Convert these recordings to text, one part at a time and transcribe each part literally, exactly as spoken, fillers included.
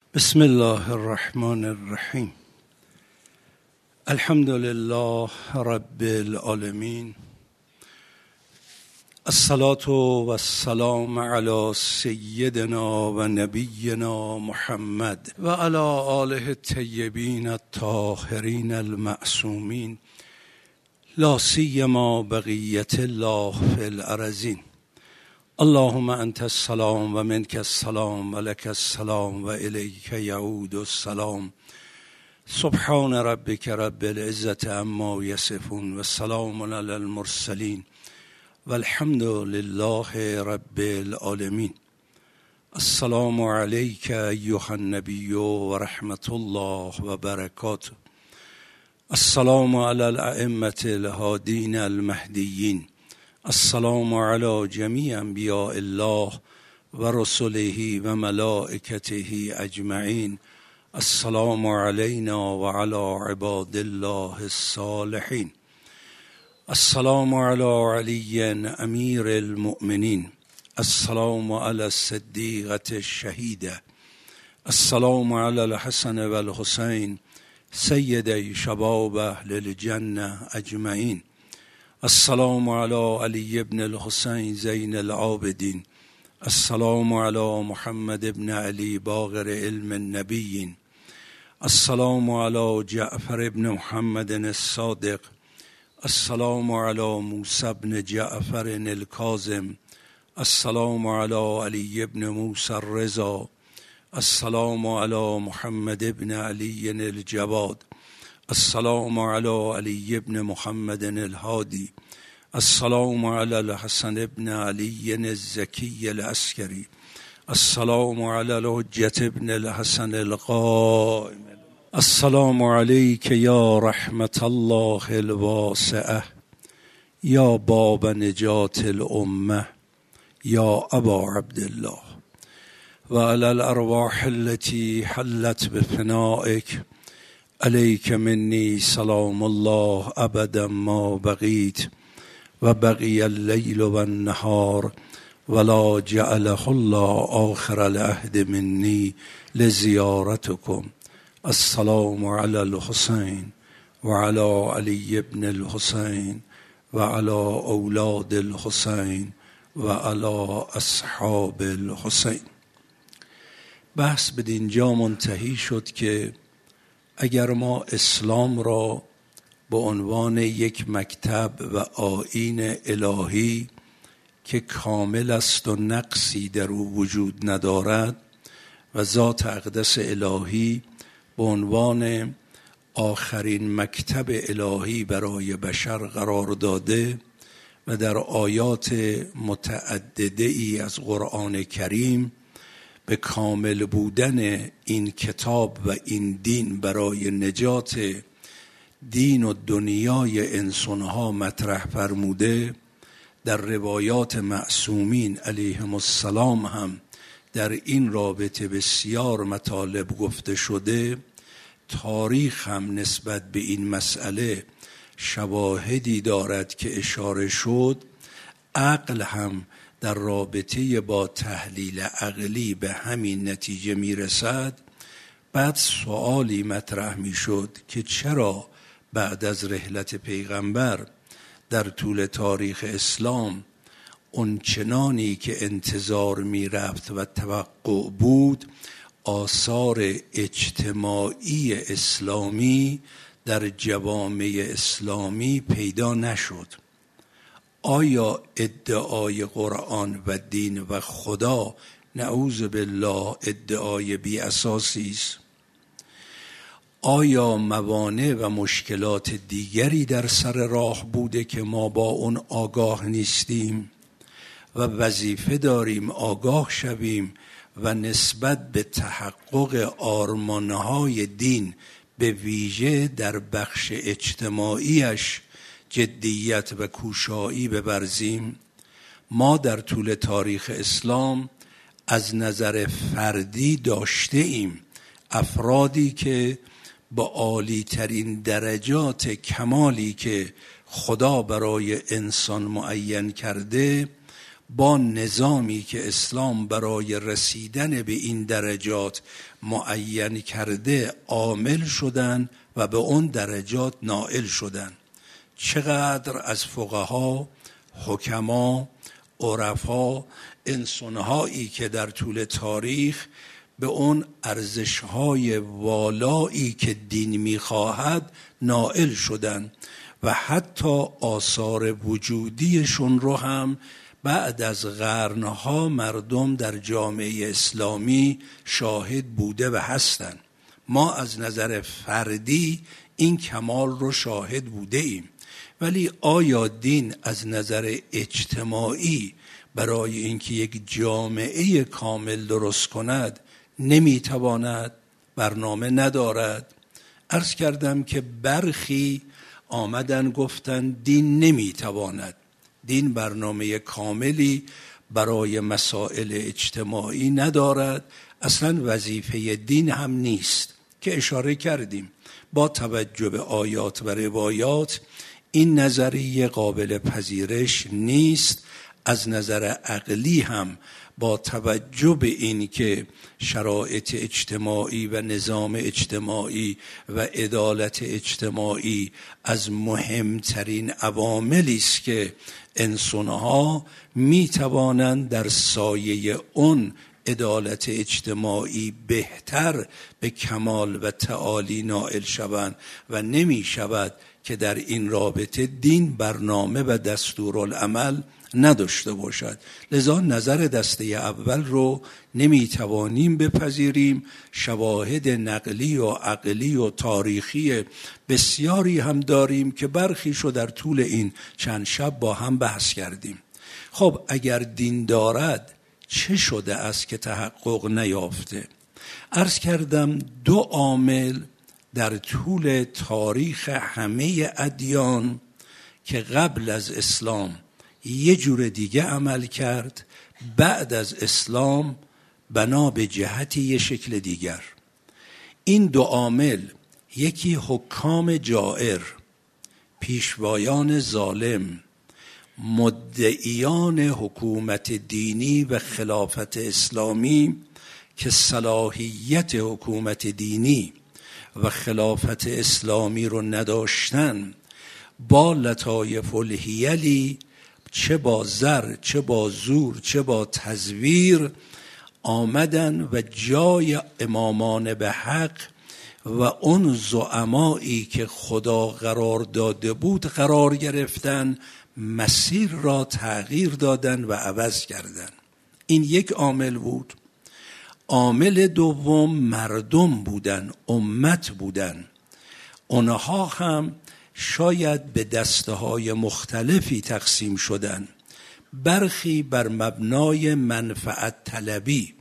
بسم الله الرحمن الرحیم. الحمد لله رب العالمین. الصلاة و السلام علی سیدنا و نبینا محمد و علی آله الطیبین الطاهرین المعصومین، لا سیما بقیة الله فی الارضین. اللهم انت السلام و منک السلام و لک السلام و الیک یعود السلام. سبحان ربک رب العزة عما یصفون و سلام علی المرسلین و الحمد لله رب العالمین. السلام علیک ایها النبی و رحمت الله و برکاته. السلام علی الائمة الهادین المهدیین. السلام علی جمیع انبیاء الله و رسله و ملائکته اجمعین. السلام علینا و علی عباد الله الصالحین. السلام علی علی امیر المؤمنین. السلام علی الصدیقة الشهیدة. السلام علی الحسن و الحسین سیدی شباب اهل الجنة اجمعین. السلام علی علی ابن الحسین زین العابدین. السلام علی محمد ابن علی باقر علم النبیین. السلام علی جعفر ابن محمد الصادق. السلام علی موسی ابن جعفر الکاظم. السلام علی علی ابن موسی الرضا. السلام علی محمد ابن علی الجواد. السلام علی علی ابن محمد الهادی. السلام علی الحسن ابن علی الزکی العسکری. السلام علی الحجة ابن الحسن القائم. السلام علیک یا رحمت الله الواسعه، یا باب نجات الامه، یا ابا عبدالله، و علی الارواح التي حلت بفنائک. علیک منی سلام الله ابدا ما بقیت و بقی اللیل و النهار ولا جعله الله آخر العهد منی لزیارتکم. السلام علی الحسین و علی علی ابن الحسین و علی اولاد الحسین و علی اصحاب الحسین. بحث به دینجا منتهی شد که اگر ما اسلام را به عنوان یک مکتب و آیین الهی که کامل است و نقصی در او وجود ندارد و ذات اقدس الهی به عنوان آخرین مکتب الهی برای بشر قرار داده و در آیات متعدده ای از قرآن کریم به کامل بودن این کتاب و این دین برای نجات دین و دنیای انسانها مطرح فرموده، در روایات معصومین علیهم السلام هم در این رابطه بسیار مطالب گفته شده. تاریخ هم نسبت به این مسئله شواهدی دارد که اشاره شد. عقل هم در رابطه با تحلیل عقلی به همین نتیجه میرسد. بعد سوالی مطرح میشد که چرا بعد از رحلت پیغمبر در طول تاریخ اسلام اونچنانی که انتظار میرفت و توقع بود آثار اجتماعی اسلامی در جوامع اسلامی پیدا نشد. آیا ادعای قرآن و دین و خدا نعوذ بالله ادعای بی اساسی است؟ آیا موانع و مشکلات دیگری در سر راه بوده که ما با اون آگاه نیستیم و وظیفه داریم آگاه شویم و نسبت به تحقق آرمانهای دین به ویژه در بخش اجتماعیش جدیت و کوشایی بورزیم؟ ما در طول تاریخ اسلام از نظر فردی داشته ایم افرادی که با عالی ترین درجات کمالی که خدا برای انسان معین کرده با نظامی که اسلام برای رسیدن به این درجات معین کرده عامل شدن و به اون درجات نائل شدن. چقدر از فقها، حکما، عرفا، انسانهایی که در طول تاریخ به اون ارزش‌های والایی که دین می‌خواهد نائل شدن و حتی آثار وجودیشون رو هم بعد از قرنها مردم در جامعه اسلامی شاهد بوده و هستن. ما از نظر فردی این کمال رو شاهد بوده ایم، ولی آیا دین از نظر اجتماعی برای اینکه یک جامعه کامل درست کند نمیتواند؟ برنامه ندارد؟ عرض کردم که برخی آمدن گفتن دین نمیتواند، دین برنامه کاملی برای مسائل اجتماعی ندارد، اصلا وظیفه دین هم نیست، که اشاره کردیم با توجه به آیات و روایات این نظریه قابل پذیرش نیست. از نظر عقلی هم با توجه به این که شرایط اجتماعی و نظام اجتماعی و عدالت اجتماعی از مهمترین عواملی است که انسانها می توانند در سایه اون عدالت اجتماعی بهتر به کمال و تعالی نائل شوند و نمی شود که در این رابطه دین برنامه و دستورالعمل نداشته باشد. لذا نظر دسته اول رو نمیتوانیم بپذیریم. شواهد نقلی و عقلی و تاریخی بسیاری هم داریم که برخیشو در طول این چند شب با هم بحث کردیم. خب اگر دین دارد چه شده است که تحقق نیافته؟ عرض کردم دو عامل در طول تاریخ همه ادیان که قبل از اسلام یه جور دیگه عمل کرد، بعد از اسلام بنا به جهتی یه شکل دیگر. این دو عامل، یکی حکام جائر، پیشوایان ظالم، مدعیان حکومت دینی و خلافت اسلامی که صلاحیت حکومت دینی و خلافت اسلامی رو نداشتن، با لطایف الحیلی، چه با زر، چه با زور، چه با تزویر، آمدن و جای امامان به حق و اون زعمایی که خدا قرار داده بود قرار گرفتن، مسیر را تغییر دادن و عوض کردن. این یک عامل بود. عامل دوم مردم بودن، امت بودن. اونها هم شاید به دسته های مختلفی تقسیم شدن. برخی بر مبنای منفعت طلبی،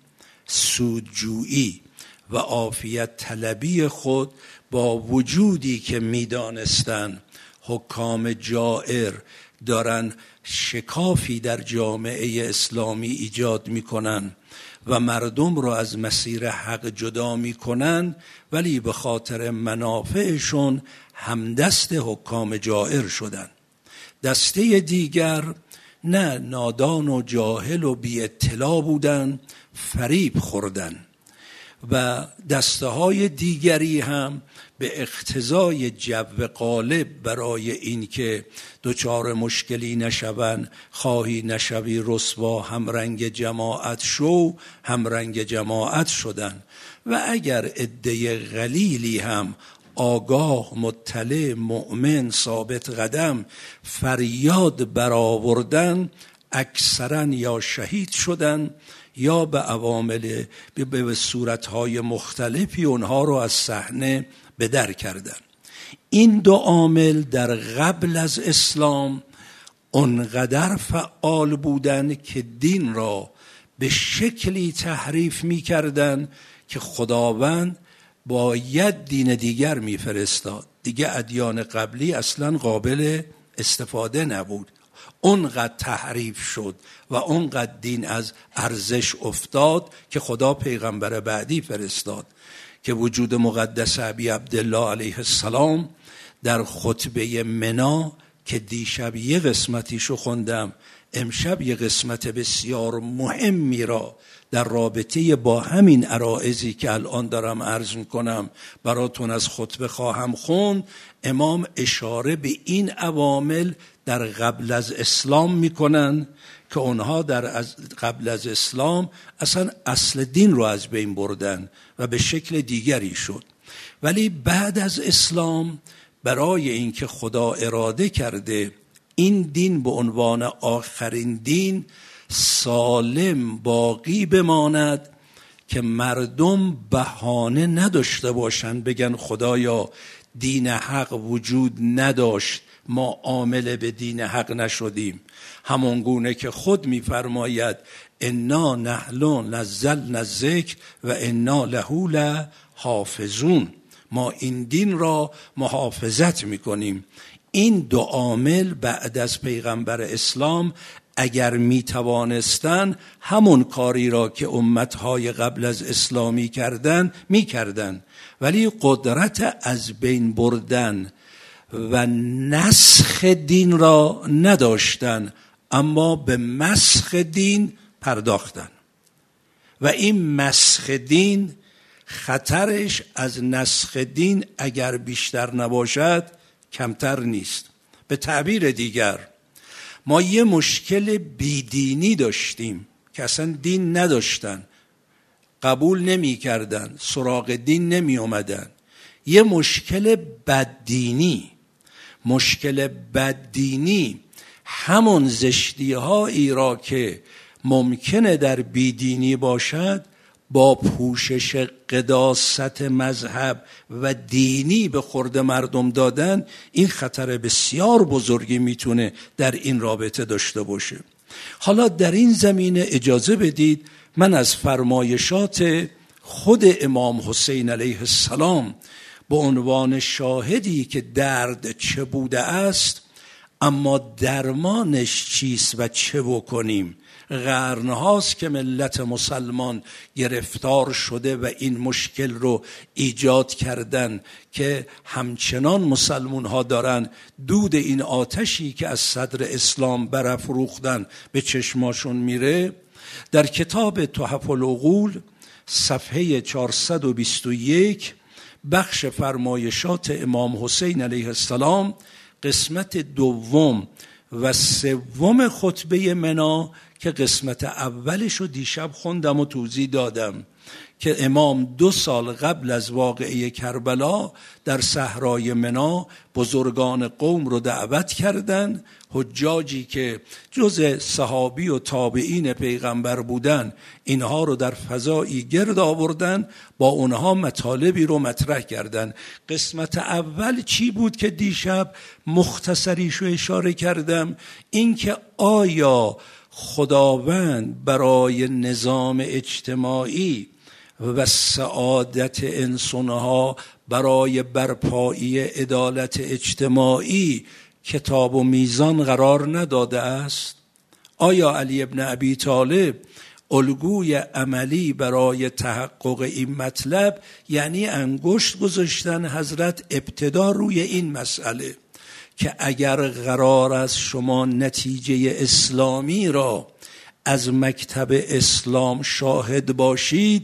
سودجویی و عافیت طلبی خود با وجودی که میدانستن حکام جائر دارن شکافی در جامعه اسلامی ایجاد میکنن و مردم رو از مسیر حق جدا میکنن، ولی به خاطر منافعشون همدست حکام جائر شدن. دسته دیگر نه، نادان و جاهل و بی اطلاع بودن، فریب خوردن. و دسته های دیگری هم به اقتضای جو غالب برای این که دچار مشکلی نشوند، خواهی نشوی رسوا، هم رنگ جماعت شو، هم رنگ جماعت شدن. و اگر عده قلیلی هم آگاه، مطلع، مؤمن، ثابت قدم فریاد برآوردن، اکثرا یا شهید شدن یا به عوامل به صورتهای مختلفی اونها رو از صحنه به در کردن. این دو عامل در قبل از اسلام اونقدر فعال بودن که دین را به شکلی تحریف می کردن که خداوند باید دین دیگر می فرستاد. دیگه ادیان قبلی اصلا قابل استفاده نبود. اونقدر تحریف شد و اونقدر دین از ارزش افتاد که خدا پیغمبر بعدی فرستاد که وجود مقدس ابی عبدالله علیه السلام در خطبه منا که دیشب یه قسمتیشو خوندم، امشب یه قسمت بسیار مهمی را در رابطه با همین عرائضی که الان دارم عرض میکنم براتون از خطبه خواهم خوند. امام اشاره به این عوامل در قبل از اسلام میکنن که اونها در از قبل از اسلام اصلا اصل دین رو از بین بردن و به شکل دیگری شد، ولی بعد از اسلام برای اینکه خدا اراده کرده این دین به عنوان آخرین دین سالم باقی بماند که مردم بهانه نداشته باشن بگن خدایا دین حق وجود نداشت، ما عامل به دین حق نشدیم. همون گونه که خود می‌فرماید انا نحن نزلنا الذکر و انا له لحافظون، ما این دین را محافظت می‌کنیم. این دو عامل بعد از پیغمبر اسلام اگر می توانستن همون کاری را که امتهای قبل از اسلامی کردن می کردن، ولی قدرت از بین بردن و نسخ دین را نداشتن، اما به مسخ دین پرداختن و این مسخ دین خطرش از نسخ دین اگر بیشتر نباشد کمتر نیست. به تعبیر دیگر ما یه مشکل بیدینی داشتیم که اصلا دین نداشتن، قبول نمی کردن، سراغ دین نمی اومدن. یه مشکل بددینی، مشکل بددینی همون زشتی هایی را که ممکنه در بیدینی باشد با پوشش قداست مذهب و دینی به خورد مردم دادن، این خطر بسیار بزرگی میتونه در این رابطه داشته باشه. حالا در این زمینه اجازه بدید من از فرمایشات خود امام حسین علیه السلام به عنوان شاهدی که درد چه بوده است اما درمانش چیست و چه بکنیم. قرنهاست که ملت مسلمان گرفتار شده و این مشکل رو ایجاد کردن که همچنان مسلمون ها دارن دود این آتشی که از صدر اسلام برافروختن به چشماشون میره. در کتاب تحف العقول صفحه چهارصد و بیست و یک بخش فرمایشات امام حسین علیه السلام قسمت دوم و سوم خطبه منا که قسمت اولش رو دیشب خوندم و توضیح دادم که امام دو سال قبل از واقعه کربلا در صحرای منا بزرگان قوم رو دعوت کردند. حجاجی که جز صحابی و تابعین پیغمبر بودن اینها رو در فضایی گرد آوردن، با اونها مطالبی رو مطرح کردن. قسمت اول چی بود که دیشب مختصریشو اشاره کردم؟ این که آیا خداوند برای نظام اجتماعی و سعادت انسانها، برای برپایی عدالت اجتماعی کتاب و میزان قرار نداده است؟ آیا علی ابن ابی طالب الگوی عملی برای تحقق این مطلب یعنی انگشت گذاشتن حضرت ابتدا روی این مسئله که اگر قرار است شما نتیجه اسلامی را از مکتب اسلام شاهد باشید،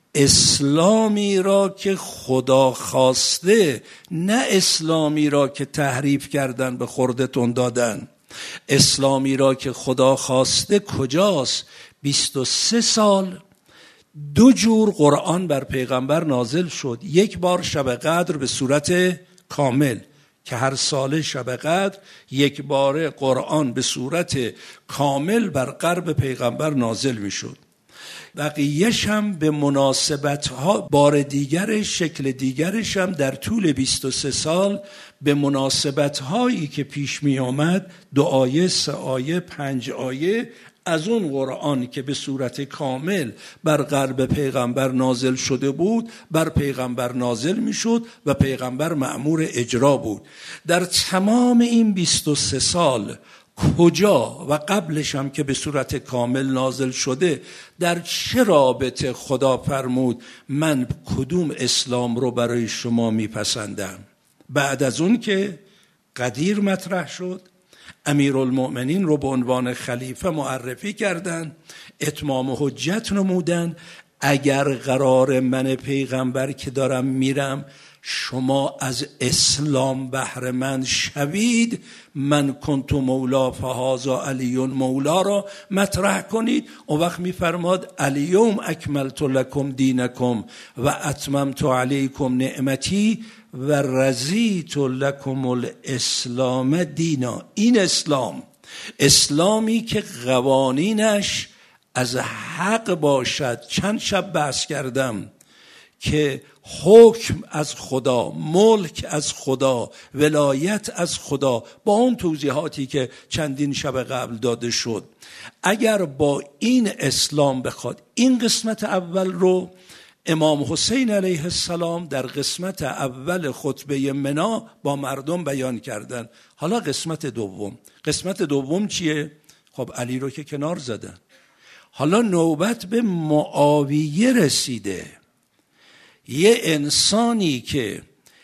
اسلامی را که خدا خواسته، نه اسلامی را که تحریف کردن به خوردتون دادن. اسلامی را که خدا خواسته کجاست؟ بیست و سه سال دو جور قرآن بر پیغمبر نازل شد. یک بار شب قدر به صورت کامل که هر سال شب قدر یک بار قرآن به صورت کامل بر قلب پیغمبر نازل می شد. بقیه‌ش هم به مناسبت ها، بار دیگرش، شکل دیگرش هم در طول بیست و سه سال به مناسبت هایی که پیش می آمد، دو آیه، سه آیه، پنج آیه از اون قرآن که به صورت کامل بر قلب پیغمبر نازل شده بود بر پیغمبر نازل می شد و پیغمبر مأمور اجرا بود. در تمام این بیست و سه سال کجا و قبلش هم که به صورت کامل نازل شده در چه رابطه خدا فرمود من کدوم اسلام رو برای شما میپسندم؟ بعد از اون که قدیر مطرح شد، امیرالمؤمنین رو به عنوان خلیفه معرفی کردن، اتمام حجت نمودن. اگر قرار من پیغمبر که دارم میرم شما از اسلام بهره مند شوید، من کنت مولا فهذا علی مولا را مطرح کنید. اون وقت میفرماد الیوم اکملت لکم دینکم و اتممت علیکم نعمتی و رضیت لکم الاسلام دینا. این اسلام، اسلامی که قوانینش از حق باشد. چند شب بحث کردم که حکم از خدا، ملک از خدا، ولایت از خدا، با اون توضیحاتی که چندین شب قبل داده شد. اگر با این اسلام بخواد، این قسمت اول رو امام حسین علیه السلام در قسمت اول خطبه منا با مردم بیان کردن. حالا قسمت دوم، قسمت دوم چیه؟ خب علی رو که کنار زدن، حالا نوبت به معاویه رسیده. یه انسانی که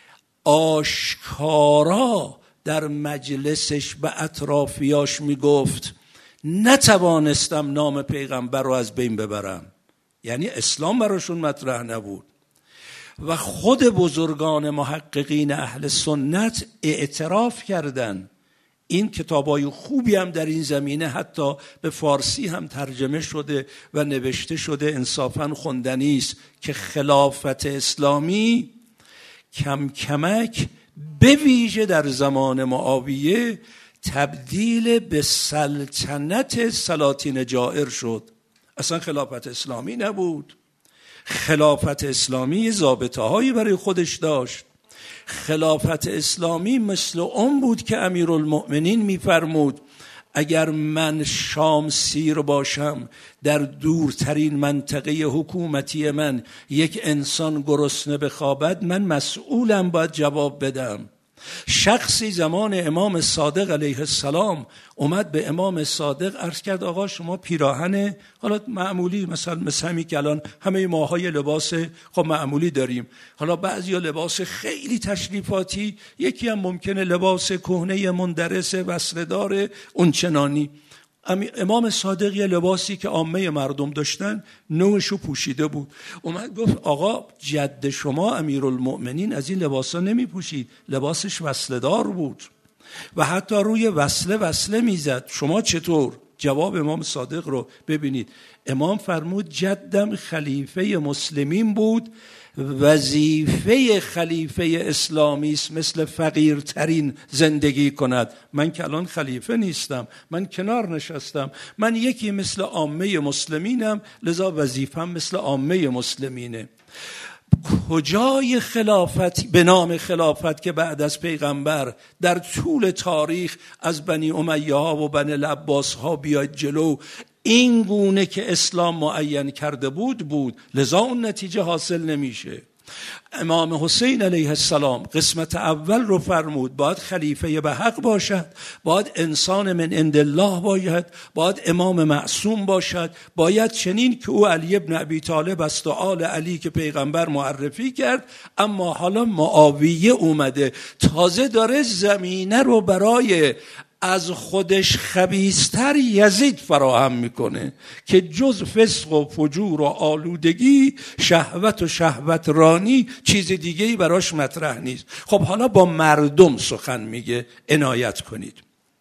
آشکارا در مجلسش به اطرافیاش میگفت نتوانستم نام پیغمبر رو از بین ببرم، یعنی اسلام براشون مطرح نبود. و خود بزرگان محققین اهل سنت اعتراف کردن. این کتابای خوبی هم در این زمینه حتی به فارسی هم ترجمه شده و نوشته شده، انصافاً خوندنی است، که خلافت اسلامی کم کمک به ویژه در زمان معاویه تبدیل به سلطنت سلاطین جائر شد. اصلا خلافت اسلامی نبود. خلافت اسلامی ضابطه هایی برای خودش داشت. خلافت اسلامی مثل اون بود که امیرالمؤمنین میفرمود اگر من شام سیر باشم، در دورترین منطقه حکومتی من یک انسان گرسنه بخوابد، من مسئولم، باید جواب بدم. شخصی زمان امام صادق علیه السلام اومد به امام صادق عرض کرد آقا شما پیراهن حالا معمولی، مثلا مثل همین که الان همه ماهای لباس خب معمولی داریم، حالا بعضیا لباس خیلی تشریفاتی، یکی هم ممکنه لباس کهنه مندرس وصله‌دار اونچنانی. امام صادق یه لباسی که عامه مردم داشتن نوعشو پوشیده بود، اومد گفت آقا جد شما امیرالمؤمنین از این لباسا نمی پوشید، لباسش وصله‌دار بود و حتی روی وصله وصله میزد، شما چطور؟ جواب امام صادق رو ببینید. امام فرمود جدم خلیفه مسلمین بود، وظیفه خلیفه اسلامی است مثل فقیرترین زندگی کند. من که الان خلیفه نیستم، من کنار نشستم، من یکی مثل عامه مسلمینم، لذا وظیفم مثل عامه مسلمینه. کجای خلافت به نام خلافت که بعد از پیغمبر در طول تاریخ از بنی امیه ها و بنی العباس ها بیاید جلو، این گونه که اسلام معین کرده بود بود، لذا اون نتیجه حاصل نمیشه. امام حسین علیه السلام قسمت اول رو فرمود باید خلیفه به حق باشد، باید انسان من عند الله باید، باید امام معصوم باشد، باید چنین که او علی ابن ابی طالب است و آل علی که پیغمبر معرفی کرد. اما حالا معاویه اومده تازه داره زمینه رو برای از خودش خبیثتر یزید فراهم میکنه که جز فسق و فجور و آلودگی، شهوت و شهوت رانی چیز دیگه‌ای براش مطرح نیست. خب حالا با مردم سخن میگه، عنایت کنید.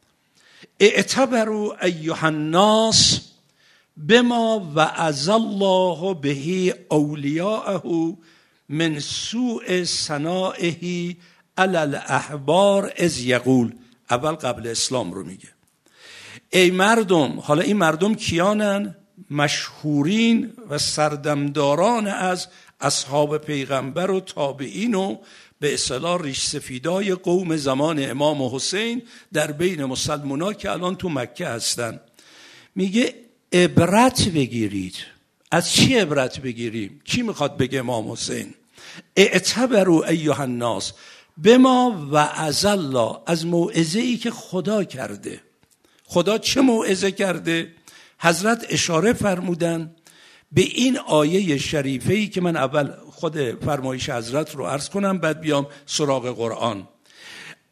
اعتبروا ایها الناس بما وعظ الله به اولیاءه من سوء صنائه علی الاحبار اذ یقول. اول قبل اسلام رو میگه. ای مردم، حالا این مردم کیانن؟ مشهورین و سردمداران از اصحاب پیغمبر و تابعین و به اصطلاح ریش سفیدای قوم زمان امام حسین در بین مسلمونا که الان تو مکه هستن. میگه عبرت بگیرید. از چی عبرت بگیریم؟ چی میخواد بگه امام حسین؟ اعتبروا ایها الناس بما وعظ الله، از موعظه‌ای که خدا کرده. خدا چه موعظه کرده؟ حضرت اشاره فرمودن به این آیه شریفه‌ای که من اول خود فرمایش حضرت رو عرض کنم بعد بیام سراغ قرآن.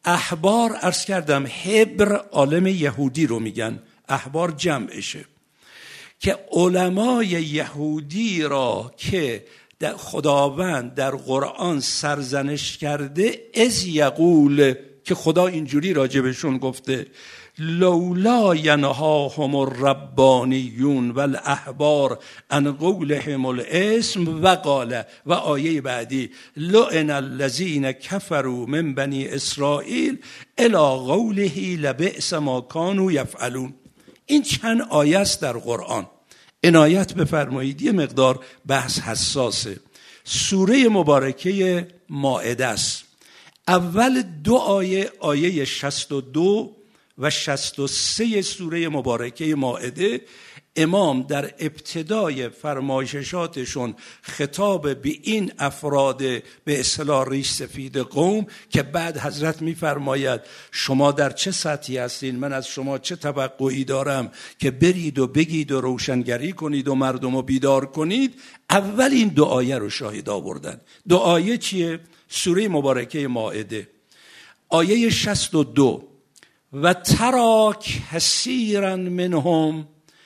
احبار عرض کردم حبر عالم یهودی رو میگن، احبار جمعشه، که علمای یهودی را که در خداوند در قرآن سرزنش کرده، از یقول، که خدا اینجوری راجبشون گفته لولا ینهاهم الربانیون والاحبار عن قولهم الاسم و قال، و آیه بعدی لعن الذین کفروا من بنی اسرائیل الی قوله لبئس ما کانوا یفعلون. این چند آیه است در قرآن، عنایت بفرمایید، یه مقدار بحث حساسه. سوره مبارکه مائده است. اول دو آیه، آیه شصت و دو و شصت و سه سوره مبارکه مائده، امام در ابتدای فرمایشاتشون خطاب به این افراد به اصطلاح ریش سفید قوم که بعد حضرت میفرماید شما در چه سطحی هستین، من از شما چه توقعی دارم که برید و بگید و روشنگری کنید و مردم رو بیدار کنید. اول این دو آیه رو شاهد آوردن. دو آیه چیه؟ سوره مبارکه مائده آیه شصت و دو، و ترا کثیرا منهم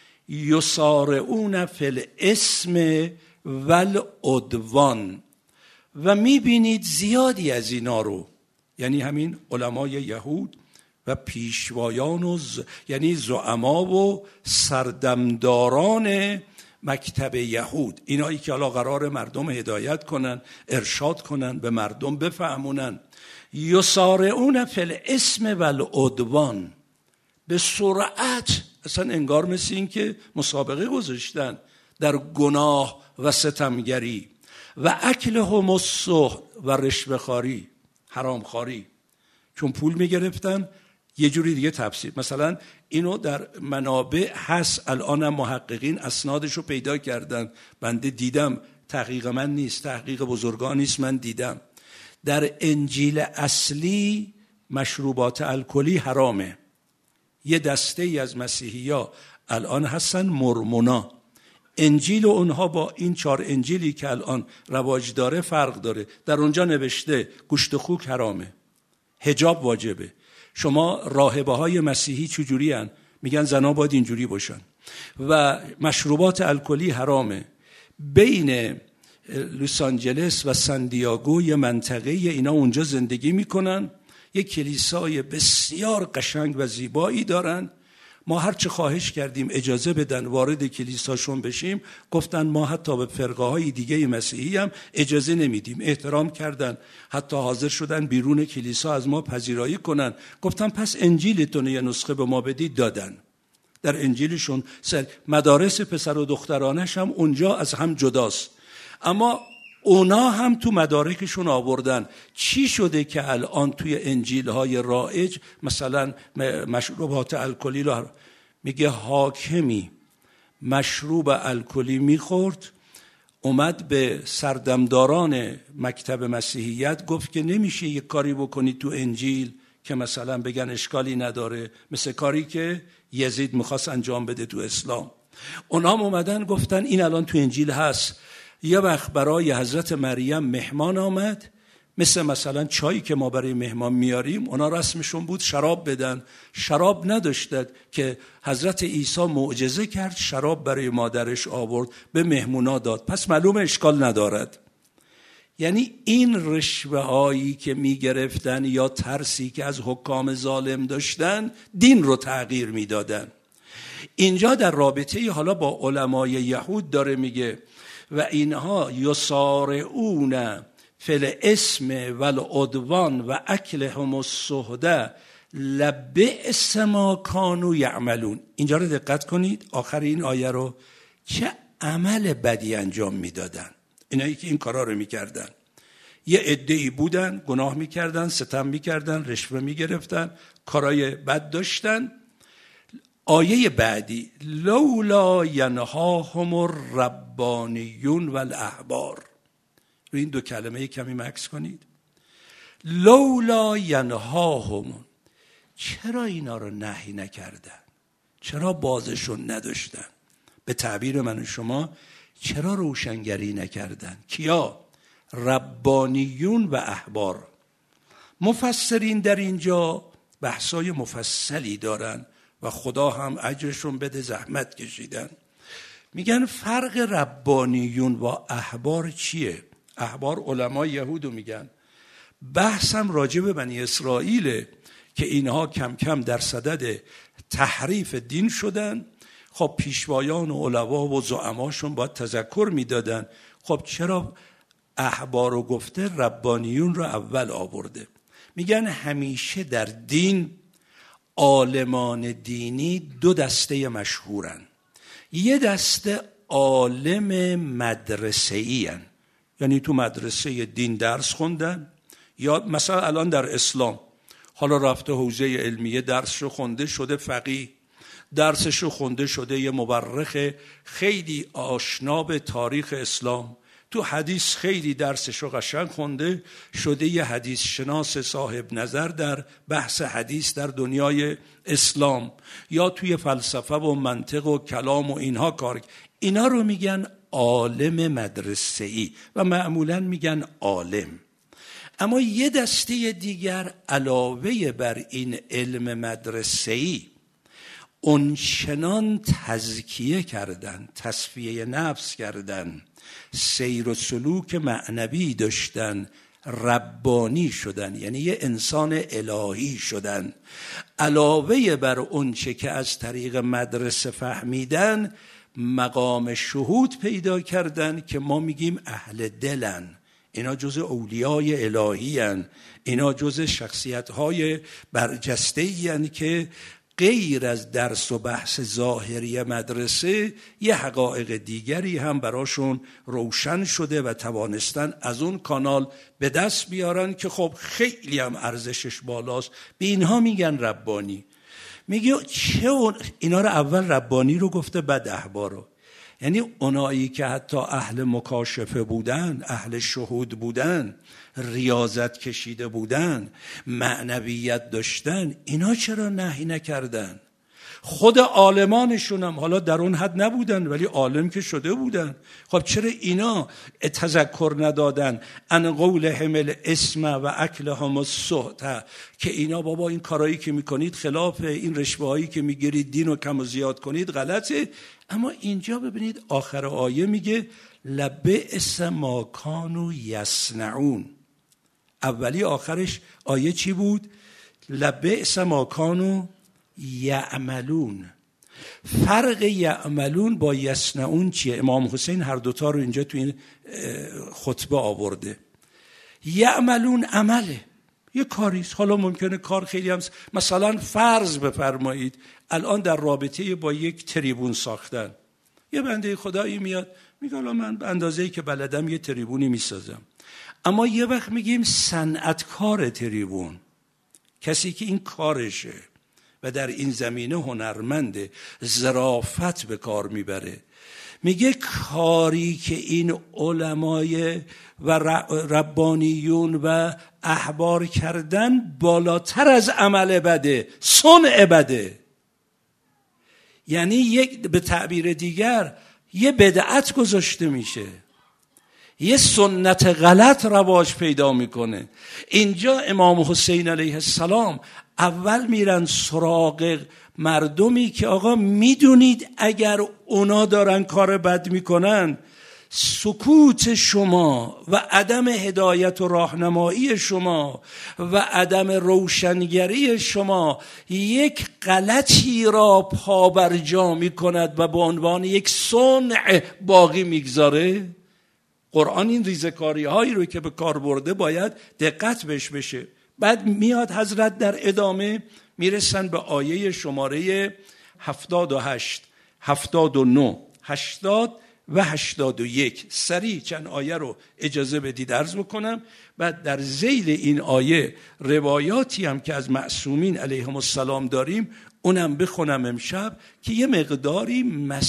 یسارعون فی الاسم والعدوان، و میبینید زیادی از اینا رو، یعنی همین علمای یهود و پیشوایان و ز... یعنی زعما و سردمداران مکتب یهود، اینایی که حالا قرار مردم هدایت کنن، ارشاد کنن، به مردم بفهمونن، یسارعون فی الاسم والعدوان، به سرعت، اصلا انگار مثل این که مسابقه گذاشتن در گناه و ستمگری، و اکلهم السحت و رشوه‌خواری، حرامخواری، چون پول میگرفتن. یه جوری دیگه تفسیر، مثلا اینو در منابع هست، الان محققین اسنادشو پیدا کردن، بنده دیدم، تحقیق من نیست، تحقیق بزرگان نیست، من دیدم در انجیل اصلی مشروبات الکلی حرامه. یه دسته ای از مسیحی‌ها الان هستن مرمونا، انجیل اونها با این چهار انجیلی که الان رواج داره فرق داره. در اونجا نوشته گوشت خوک حرامه، حجاب واجبه. شما راهبه های مسیحی چجوری هن؟ میگن زنا باید اینجوری باشن، و مشروبات الکلی حرامه. بین لس آنجلس و سان دیاگو یه منطقه، اینا اونجا زندگی میکنن، یه کلیسای بسیار قشنگ و زیبایی دارن. ما هرچه خواهش کردیم اجازه بدن وارد کلیساشون بشیم، گفتن ما حتی به فرقه های دیگه مسیحی هم اجازه نمیدیم. احترام کردن، حتی حاضر شدن بیرون کلیسا از ما پذیرایی کنن. گفتن پس انجیلتون یه نسخه به ما بدید، دادن. در انجیلشون مدارس پسر و دخترانش هم اونجا از هم جداست، اما اونا هم تو مدارکشون آوردن. چی شده که الان توی انجیل‌های رایج مثلا مشروبات الکلی رو میگه حاکمی مشروب الکلی میخورد، اومد به سردمداران مکتب مسیحیت گفت که نمیشه یک کاری بکنی تو انجیل که مثلا بگن اشکالی نداره، مثل کاری که یزید میخواست انجام بده تو اسلام. اونا هم اومدن گفتن این الان تو انجیل هست. یه وقت برای حضرت مریم مهمان آمد، مثل مثلا چایی که ما برای مهمان میاریم، اونا رسمشون بود شراب بدن، شراب نداشتند که حضرت عیسی معجزه کرد، شراب برای مادرش آورد به مهمونا داد، پس معلومه اشکال ندارد. یعنی این رشوه هایی که میگرفتن یا ترسی که از حکام ظالم داشتن، دین رو تغییر میدادن. اینجا در رابطه حالا با علمای یهود داره میگه و اینها یسارعون فی الاسم والعدوان و اکلهم السحت لبئس ما کانوا یعملون. اینجا رو دقت کنید، آخر این آیه رو، چه عمل بدی انجام میدادن اینایی که این کارا رو میکردن. یه عده‌ای بودن گناه میکردن، ستم میکردن، رشوه میگرفتن، کارای بد داشتن. آیه بعدی لولا ینهاهم الربانیون والاحبار، رو این دو کلمه کمی مکس کنید. لولا ینهاهم، چرا اینا رو نهی نکردن؟ چرا بازشون نداشتن؟ به تعبیر من و شما چرا روشنگری نکردن؟ کیا؟ ربانیون و احبار. مفسرین در اینجا بحثای مفصلی دارن و خدا هم اجرشون بده، زحمت کشیدن. میگن فرق ربانیون و احبار چیه؟ احبار علمای یهودو میگن. بحثم راجع به بنی اسرائیله که اینها کم کم در صدد تحریف دین شدن. خب پیشوایان و علما و زعماشون باید تذکر میدادن. خب چرا احبار رو گفته، ربانیون رو اول آورده؟ میگن همیشه در دین عالمان دینی دو دسته مشهورن. یه دسته عالم مدرسه‌ای هن، یعنی تو مدرسه دین درس خوندن، یا مثلا الان در اسلام حالا رفته حوزه علمیه درس رو خونده شده فقیه، درسش رو خونده شده یه مورخ خیلی آشنا به تاریخ اسلام، تو حدیث خیلی درسش رو قشنگ خونده شده یه حدیث شناس صاحب نظر در بحث حدیث در دنیای اسلام، یا توی فلسفه و منطق و کلام و اینها کار. اینا رو میگن عالم مدرسه‌ای و معمولا میگن عالم. اما یه دسته دیگر علاوه بر این علم مدرسه‌ای اونچنان تزکیه کردن، تصفیه نفس کردن، سیر و سلوک معنوی داشتن، ربانی شدن، یعنی یه انسان الهی شدن. علاوه بر اون چه که از طریق مدرسه فهمیدن، مقام شهود پیدا کردن که ما میگیم اهل دلن. اینا جز اولیای الهی هن. اینا جز شخصیت‌های برجسته‌ای هن که غیر از درس و بحث ظاهری مدرسه یه حقایق دیگری هم براشون روشن شده و توانستن از اون کانال به دست بیارن که خب خیلی هم ارزشش بالاست. به اینها میگن ربانی. میگه چه اینا رو اول ربانی رو گفته بعد احبار رو، یعنی اونایی که حتی اهل مکاشفه بودن، اهل شهود بودن، ریاضت کشیده بودن، معنویت داشتن، اینا چرا نهی نکردن؟ خود عالمانشون هم حالا در اون حد نبودن ولی عالم که شده بودن. خب چرا اینا تذکر ندادن ان قول حمل اسم و اکل هم السحت، که اینا بابا این کارایی که میکنید خلاف این رشوه هایی که میگیرید، دین رو کم و زیاد کنید غلطه. اما اینجا ببینید آخر آیه میگه لبئس ما کانوا یصنعون. اولی آخرش آیه چی بود؟ لبئس ما کانوا یعملون. فرق یعملون با یصنعون چیه؟ امام حسین هر دوتا رو اینجا تو این خطبه آورده. یعملون عمله، یه کاریست. حالا ممکنه کار خیلی هم، مثلا فرض بفرمایید الان در رابطه با یک تریبون ساختن، یه بنده خدایی میاد میگه حالا من به اندازه‌ای که بلدم یه تریبونی میسازم. اما یه وقت میگیم صنعتکار تریبون، کسی که این کارشه و در این زمینه هنرمنده، ظرافت به کار میبره. میگه کاری که این علمای و ربانیون و احبار کردن بالاتر از عمل بده، صنع بده. یعنی یک به تعبیر دیگر یه بدعت گذاشته میشه، یه سنت غلط رواج پیدا میکنه. اینجا امام حسین علیه السلام اول میرن سراغ مردمی که آقا میدونید اگر اونا دارن کار بد میکنن، سکوت شما و عدم هدایت و راهنمایی شما و عدم روشنگری شما یک غلطی را پابرجا میکند و به عنوان یک صنع باقی میگذاره. قرآن این ریزکاری هایی رو که به کار برده باید دقت بهش بشه. بعد میاد حضرت در ادامه میرسن به آیه شماره هفتاد و هشت، هفتاد و نه، هشتاد و هشتاد و یک. سریع چند آیه رو اجازه بدید عرض بکنم. بعد در ذیل این آیه روایاتی هم که از معصومین علیهم السلام داریم اونم بخونم امشب که یه مقداری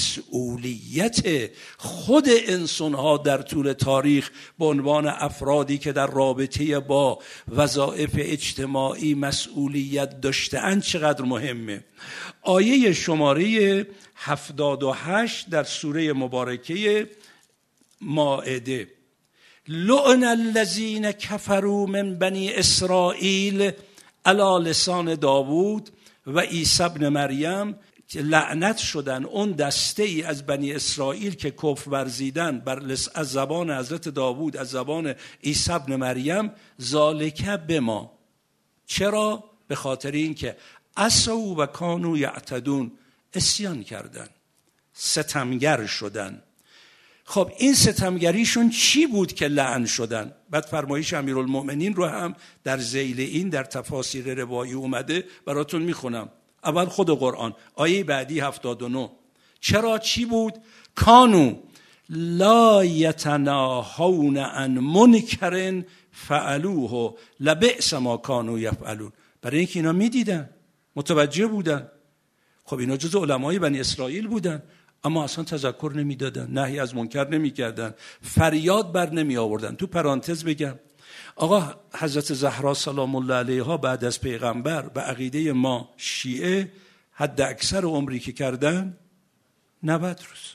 مسئولیت خود انسان‌ها در طول تاریخ به عنوان افرادی که در رابطه با وظایف اجتماعی مسئولیت داشته‌اند چقدر مهمه. آیه شماره هفتاد و هشت در سوره مبارکه مائده: لعن الذین کفروا من بنی اسرائیل علی لسان داوود و عیسی ابن مریم، لعنت شدن اون دسته ای از بنی اسرائیل که کفر ورزیدن بر از زبان حضرت داوود، از زبان عیسی ابن مریم. ذالک بما، چرا؟ به خاطر این که عصوا و کانوا یعتدون، عصیان کردن، ستمگر شدن. خب این ستمگریشون چی بود که لعن شدن؟ بعد فرمایش امیرالمؤمنین رو هم در ذیل این در تفاسیر روایی اومده، براتون میخونم. اول خود قرآن آیه بعدی هفتاد و نه. چرا چی بود؟ کانو لا یتناهون عن منکر فعلوه لبئس ما کانوا یفعلون. برای اینکه اینا میدیدن، متوجه بودن. خب اینا جزو علمای بنی اسرائیل بودن، اما اصلا تذکر نمیدادن، نهی از منکر نمیکردن، فریاد بر نمی آوردن. تو پرانتز بگم آقا حضرت زهرا سلام الله علیها بعد از پیغمبر به عقیده ما شیعه حد اکثر عمری که کردن نود روز،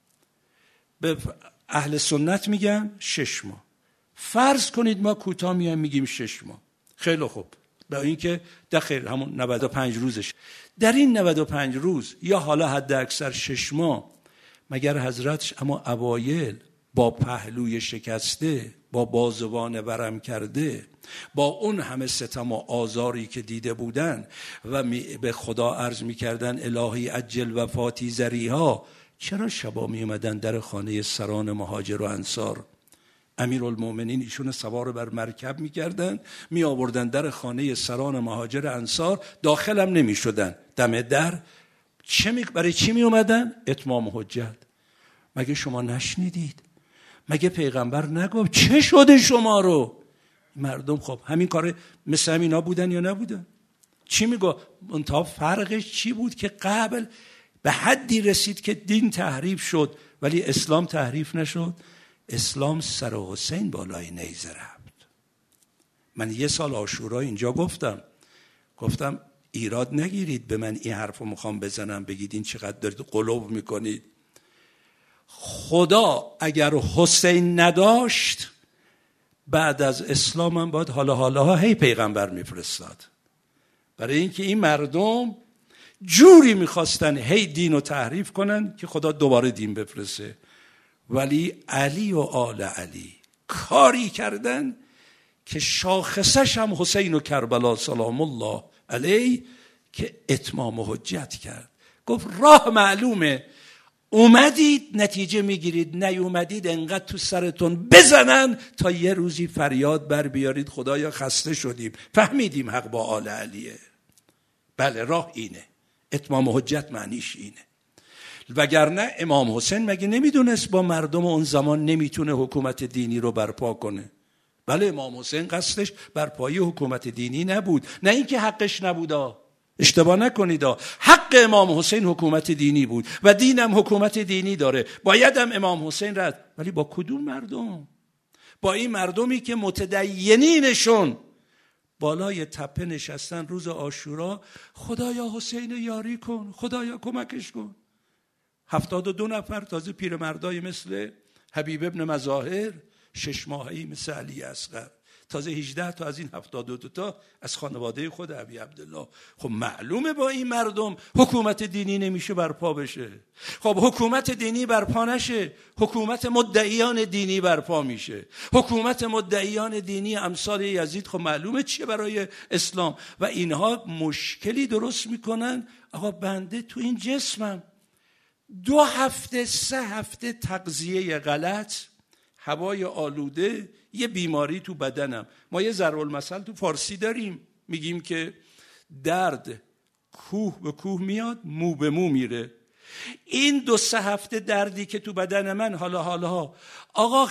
به اهل سنت میگن شش ماه. فرض کنید ما کوتاه میایم میگیم شش ماه، خیلی خوب، با اینکه دقیق همون نود و پنج روزش. در این نود و پنج روز یا حالا حد اکثر شش ماه، مگر حضرت اما اوایل با پهلوی شکسته، با بازوان ورم کرده، با اون همه ستم و آزاری که دیده بودن و به خدا عرض میکردن الهی عجل وفاتی ذریها، چرا شبا می اومدن در خانه سران مهاجر و انصار؟ امیرالمؤمنین ایشون سوار بر مرکب میکردن، می آوردن در خانه سران مهاجر انصار، داخل هم نمی شدن، دم در. چه می... برای چی می اومدن؟ اتمام حجت. مگه شما نشنیدید؟ مگه پیغمبر نگفت چه شده شما رو؟ مردم خب همین کار مثل همینا بودن یا نبودن؟ چی میگو؟ منتها فرقش چی بود که قبل به حدی رسید که دین تحریف شد ولی اسلام تحریف نشد؟ اسلام سر حسین بالای نیزه رفت. من یه سال عاشورا اینجا گفتم گفتم ایراد نگیرید به من این حرف رو میخوام بزنم بگید این چقدر دارید قلوب میکنید. خدا اگر حسین نداشت بعد از اسلام هم باید حالا حالا ها هی پیغمبر میفرستاد، برای اینکه این مردم جوری میخواستن هی دین رو تحریف کنن که خدا دوباره دین بفرسته. ولی علی و آل علی کاری کردن که شاخصش هم حسین و کربلا سلام الله علیه که اتمام حجت کرد. گفت راه معلومه، اومدید نتیجه میگیرید، نیومدید انقدر تو سرتون بزنن تا یه روزی فریاد بر بیارید خدایا خسته شدیم، فهمیدیم حق با آل علیه. بله راه اینه، اتمام حجت معنیش اینه. وگرنه امام حسین مگه نمیدونست با مردم اون زمان نمیتونه حکومت دینی رو برپا کنه؟ بله امام حسین قصدش برپایی حکومت دینی نبود، نه اینکه حقش نبودا، اشتباه نکنید، حق امام حسین حکومت دینی بود و دینم حکومت دینی داره، بایدم امام حسین رد. ولی با کدوم مردم؟ با این مردمی که متدینینشون بالای تپه نشستن روز عاشورا خدایا حسین یاری کن، خدایا کمکش کن. هفتاد و دو نفر تازه پیرمردای مثل حبیب ابن مظاهر، شش ماهه‌ای مثل علی اصغر، تازه هجده تا از این هفتاد و دو تا از خانواده خود ابی عبدالله. خب معلومه با این مردم حکومت دینی نمیشه برپا بشه. خب حکومت دینی برپا نشه، حکومت مدعیان دینی برپا میشه. حکومت مدعیان دینی امثال یزید خب معلومه چیه برای اسلام. و اینها مشکلی درست میکنن. آقا بنده تو این جسمم دو هفته سه هفته تغذیه غلط، هوای آلوده، یه بیماری تو بدنم. ما یه ضرب المثل تو فارسی داریم، میگیم که درد کوه به کوه میاد مو به مو میره. این دو سه هفته دردی که تو بدن من حالا حالا آقا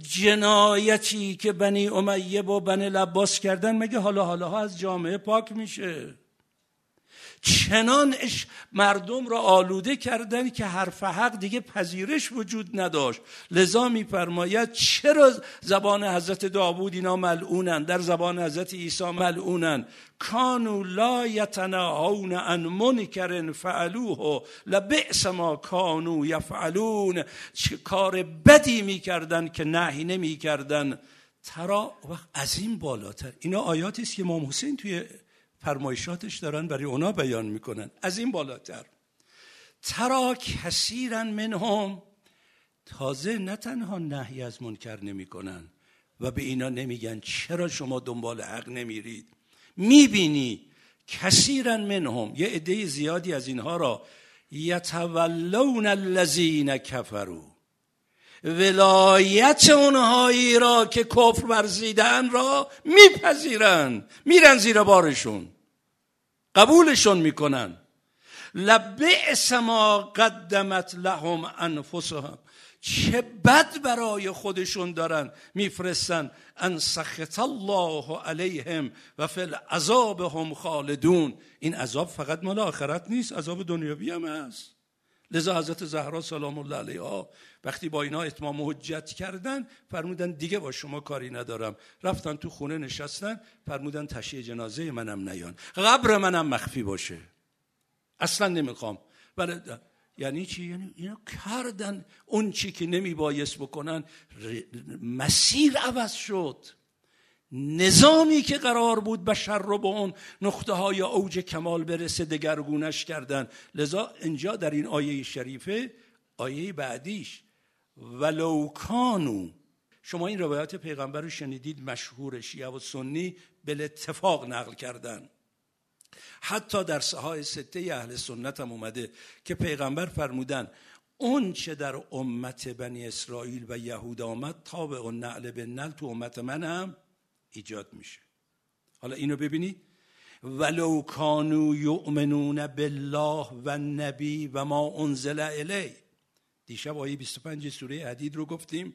جنایتی که بنی امیه با بنی العباس کردن مگه حالا حالا از جامعه پاک میشه؟ چنان مردم را آلوده کردن که حرف حق دیگه پذیرش وجود نداشت. لذا می‌فرماید چرا زبان حضرت داوود اینا ملعونن، در زبان حضرت عیسی ملعونن. کانوا لا یتناهون عن منکر فعلوه لبئس ما کانوا یفعلون. چه کار بدی می‌کردن که نهی نمی‌کردن. ترا وقت از این بالاتر، اینا آیاتی است که امام حسین توی فرمایشاتش دارن برای اونا بیان میکنن. از این بالاتر ترا کثیرا منهم، تازه نه تنها نهی از منکر نمیکنن و به اینا نمیگن چرا شما دنبال حق نمیرید، میبینی کثیرا منهم، یه عده زیادی از اینها را یتولون الذین کفروا، ولایت اونهایی را که کفر ورزیدن را میپذیرن، میرن زیر بارشون، قبولشون میکنن. لبئس ما قدمت لهم انفسهم، چه بد برای خودشون دارن میفرستن. ان سخط الله علیهم و فی العذاب هم خالدون. این عذاب فقط مال آخرت نیست، عذاب دنیوی هم هست. لذا حضرت زهرا سلام الله علیها وقتی با اینا اتمام حجت کردن فرمودن دیگه با شما کاری ندارم. رفتن تو خونه نشستن، فرمودن تشییع جنازه منم نیان، قبر منم مخفی باشه، اصلا نمیخوام. ولی یعنی چی؟ یعنی اینا کردن اون چی که نمی بایست بکنن. مسیر عوض شد. نظامی که قرار بود بشر رو به اون نقطه های اوج کمال برسه دگرگونش کردن. لذا اینجا در این آیه شریفه، آیه بعدیش ولو کانوا، شما این روایت پیغمبر رو شنیدید، مشهور شیعه و سنی به اتفاق نقل کردن. حتی در صحاح سته اهل سنت هم اومده که پیغمبر فرمودن اون چه در امت بنی اسرائیل و یهود آمد تابع و نعل به نعل تو امت من هم ایجاد میشه. حالا اینو ببینید، ولو کانوا یؤمنون بالله و النبی و ما انزل الیه. دیشب آیه بیست و پنج سوره حدید رو گفتیم.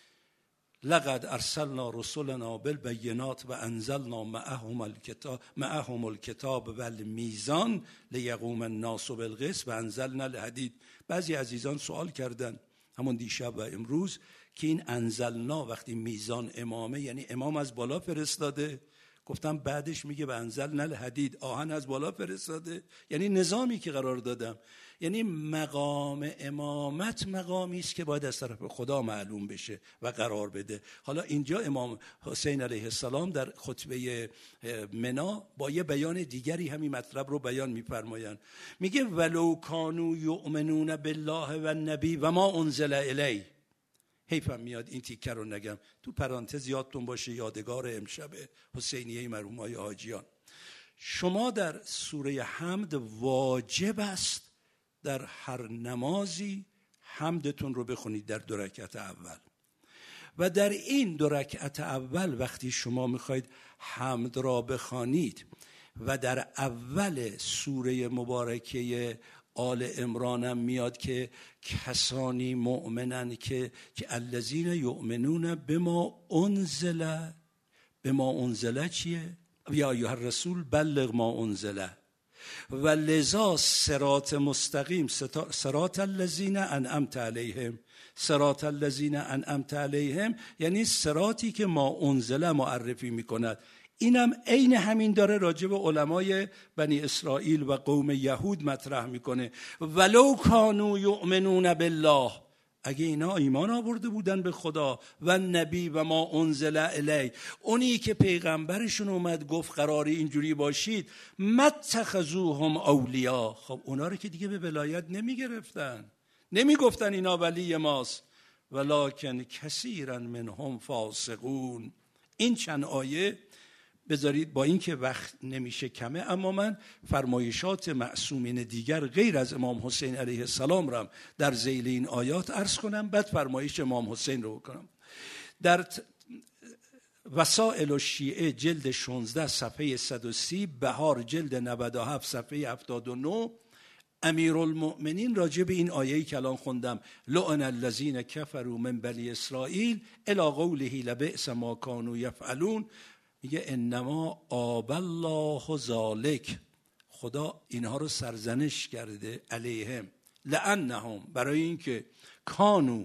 لقد ارسلنا رسلنا بالبینات و انزلنا معهم الکتاب معهم الکتاب والمیزان لیقوم الناس بالقسط و انزلنا الحدید. بعضی عزیزان سوال کردن همون دیشب و امروز که این انزلنا وقتی میزان امامه یعنی امام از بالا فرستاده؟ گفتم بعدش میگه به انزلنا الحدید، آهن از بالا فرستاده، یعنی نظامی که قرار دادم. یعنی مقام امامت مقامی است که باید از طرف خدا معلوم بشه و قرار بده. حالا اینجا امام حسین علیه السلام در خطبه منا با یه بیان دیگری همین مطلب رو بیان می‌فرمایند. میگه ولو کانوا یؤمنون بالله و النبی و ما انزل الیه. حیفم میاد این تیکه رو نگم، تو پرانتز یادتون باشه یادگار امشب حسینیه مرحومای حاجیان. شما در سوره حمد واجب است در هر نمازی حمدتون رو بخونید در دو رکعت اول. و در این دو رکعت اول وقتی شما میخواید حمد را بخوانید و در اول سوره مبارکه آل عمران هم میاد که کسانی مؤمنن که که الذین یؤمنون بما انزل، بما انزل چیه؟ یا ایها الرسول بلغ ما انزل و لذا صراط مستقیم صراط الذین انعمت علیهم، صراط الذین انعمت علیهم یعنی صراطی که ما انزل معرفی میکند. اینم عین همین داره راجع به علمای بنی اسرائیل و قوم یهود مطرح میکنه. ولو کانوا یؤمنون بالله، اگه اینا ایمان آورده بودن به خدا و نبی و ما انزل الی، اونی که پیغمبرشون اومد گفت قراری اینجوری باشید، متخذوهم اولیا، خب اونا رو که دیگه به ولایت نمی گرفتن، نمی گفتن اینا ولی ماست. ولکن کثیرا منهم فاسقون. این چند آیه بذارید، با اینکه وقت نمیشه کمه، اما من فرمایشات معصومین دیگر غیر از امام حسین علیه السلام را در ذیل این آیات عرض کنم، بعد فرمایش امام حسین رو بکنم. در وسائل الشیعه جلد شانزده صفحه صد و سی، بهار جلد نود و هفت صفحه هفتاد و نه، امیرالمؤمنین راجع به این آیه‌ای که الان خوندم، لعن الذین کفروا من بنی اسرائیل الی قوله لبئس ما کانوا یفعلون، میگه انما آب الله ذالک، خدا اینها رو سرزنش کرده علیهم لانهم، برای اینکه کانو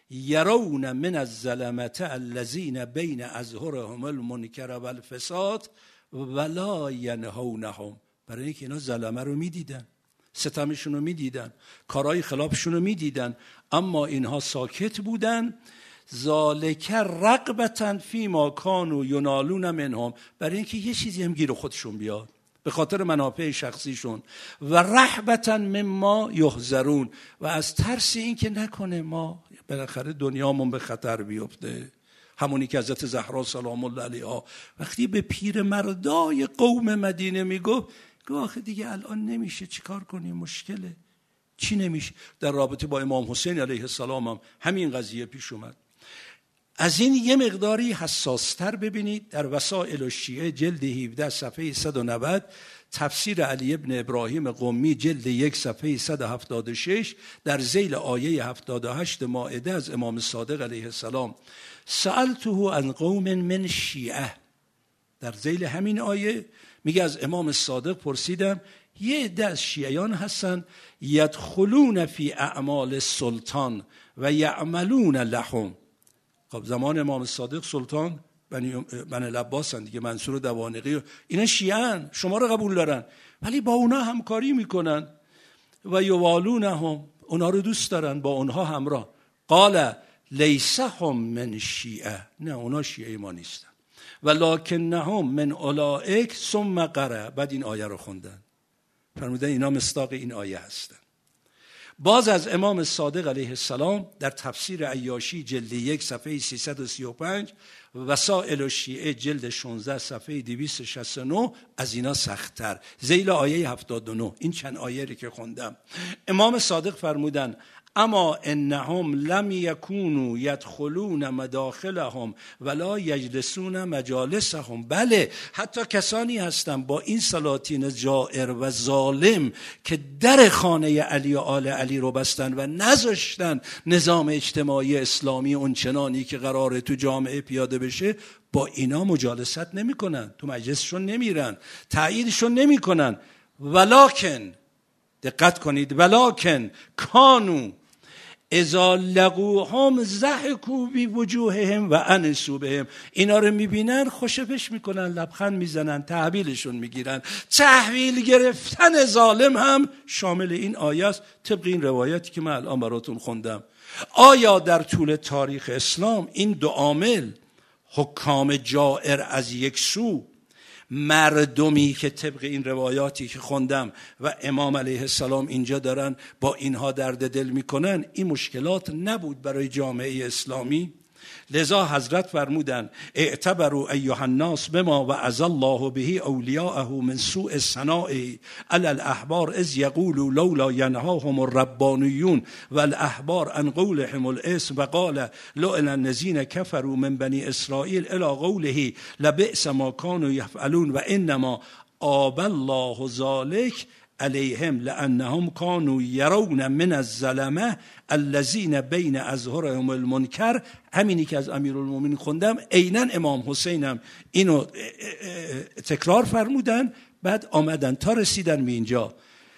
یرون من الظلمة الذین بین اظهرهم المنکر و الفساد ولا ینهونهم، برای اینکه اینا ظلمه رو میدیدن، ستمشون رو میدیدن، کارهای خلافشون رو میدیدن، اما اینها ساکت بودن. ذالک رغبة فیما کانوا ینالون منهم، برای اینکه یه چیزی هم گیر خودشون بیاد به خاطر منافع شخصیشون، و رهبة مما یحذرون، و از ترس این که نکنه ما بالاخره دنیامون به خطر بیفته. همونی که حضرت زهرا سلام الله علیها وقتی به پیر مردای قوم مدینه میگفت، گفت آخه دیگه الان نمیشه، چیکار کنیم، مشکله. چی نمیشه؟ در رابطه با امام حسین علیه السلام هم همین قضیه پیش اومد. از این یه مقداری حساستر ببینید در وسائل الشیعه جلد هفده صفحه صد و نود، تفسیر علی ابن ابراهیم قمی جلد یک صفحه صد و هفتاد و شش، در ذیل آیه هفتاد و هشت مائده از امام صادق علیه السلام، سألته عن قوم من شیعه، در ذیل همین آیه میگه از امام صادق پرسیدم یه عده از شیعیان هستن یدخلون فی اعمال سلطان و یعملون لهم. خب زمان امام صادق سلطان بنی بنی العباس دیگه، منصور دوانقی، اینا شیعه‌ان، شما رو قبول دارن ولی با اونا همکاری میکنن، و یوالونهم، اونا رو دوست دارن، با اونها همراه. قال لیس هم من شیعه، نه اونا شیعه ما نیستن، ولکنهم من اولئک ثم قرأ، بعد این آیه رو خوندن، فرمودن اینا مصداق این آیه هستن. باز از امام صادق علیه السلام در تفسیر عیاشی جلد یک صفحه سیصد و سی و پنج، وسائل الشیعه جلد شانزده صفحه دویست و شصت و نه، از اینا سخت‌تر، ذیل آیه هفتاد و نه، این چند آیه رو که خوندم. امام صادق فرمودن اما انهم لم یکونوا یدخلون مداخلهم ولا یجلسون مجالسهم، بله حتی کسانی هستند با این سلاطین جائر و ظالم که در خانه علی و آل علی رو بستن و نذاشتن نظام اجتماعی اسلامی اونچنانی که قراره تو جامعه پیاده بشه، با اینا مجالست نمی کنن، تو مجلسشون نمیرن، تاییدشون نمی کنن. ولکن، دقت کنید، ولکن کانو اذا لقوهم ضحكوا بوجوههم و انسوا بهم، اینا رو میبینن خوشفش میکنن، لبخند میزنن، تحویلشون میگیرن. تحویل گرفتن ظالم هم شامل این آیه است، طبق این روایتی که من الان براتون خوندم. آیا در طول تاریخ اسلام این دو عامل، حکام جائر از یک سو، مردمی که طبق این روایاتی که خوندم و امام علیه السلام اینجا دارن با اینها درد دل میکنن، این مشکلات نبود برای جامعه اسلامی؟ لذا حضرت فرمودن اعتبروا ایها الناس بما وعظ الله به اولیاءه من سوء الصناع علی الاحبار اذ یقولوا لولا ینهاهم الربانیون والاحبار عن قولهم الاسم وقال لعن الذین کفروا من بنی اسرائیل الی قوله لبئس ما كانوا یفعلون و انما آب الله ذلک علیهم لانهم كانوا یرون من الظلمه الذین بین اظهرهم المنکر. همینی که از امیرالمومنین خوندم عیناً امام حسینم اینو تکرار فرمودن، بعد آمدن تا رسیدن به اینجا.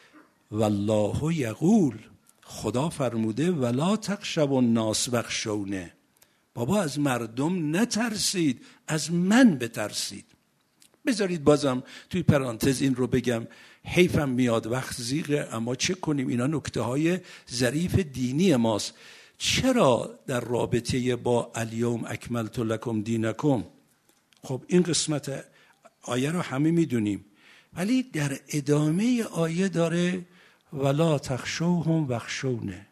والله یقول، خدا فرموده ولا تخشوا الناس واخشونی، بابا از مردم نترسید، از من بترسید. بذارید بازم توی پرانتز این رو بگم، حیفم میاد وقت زیغه، اما چه کنیم، اینا نکته های ظریف دینی ماست. چرا در رابطه با الیوم اکملت لکم دینکم، خب این قسمت آیه رو همه میدونیم، ولی در ادامه آیه داره ولا تخشوهم واخشونی،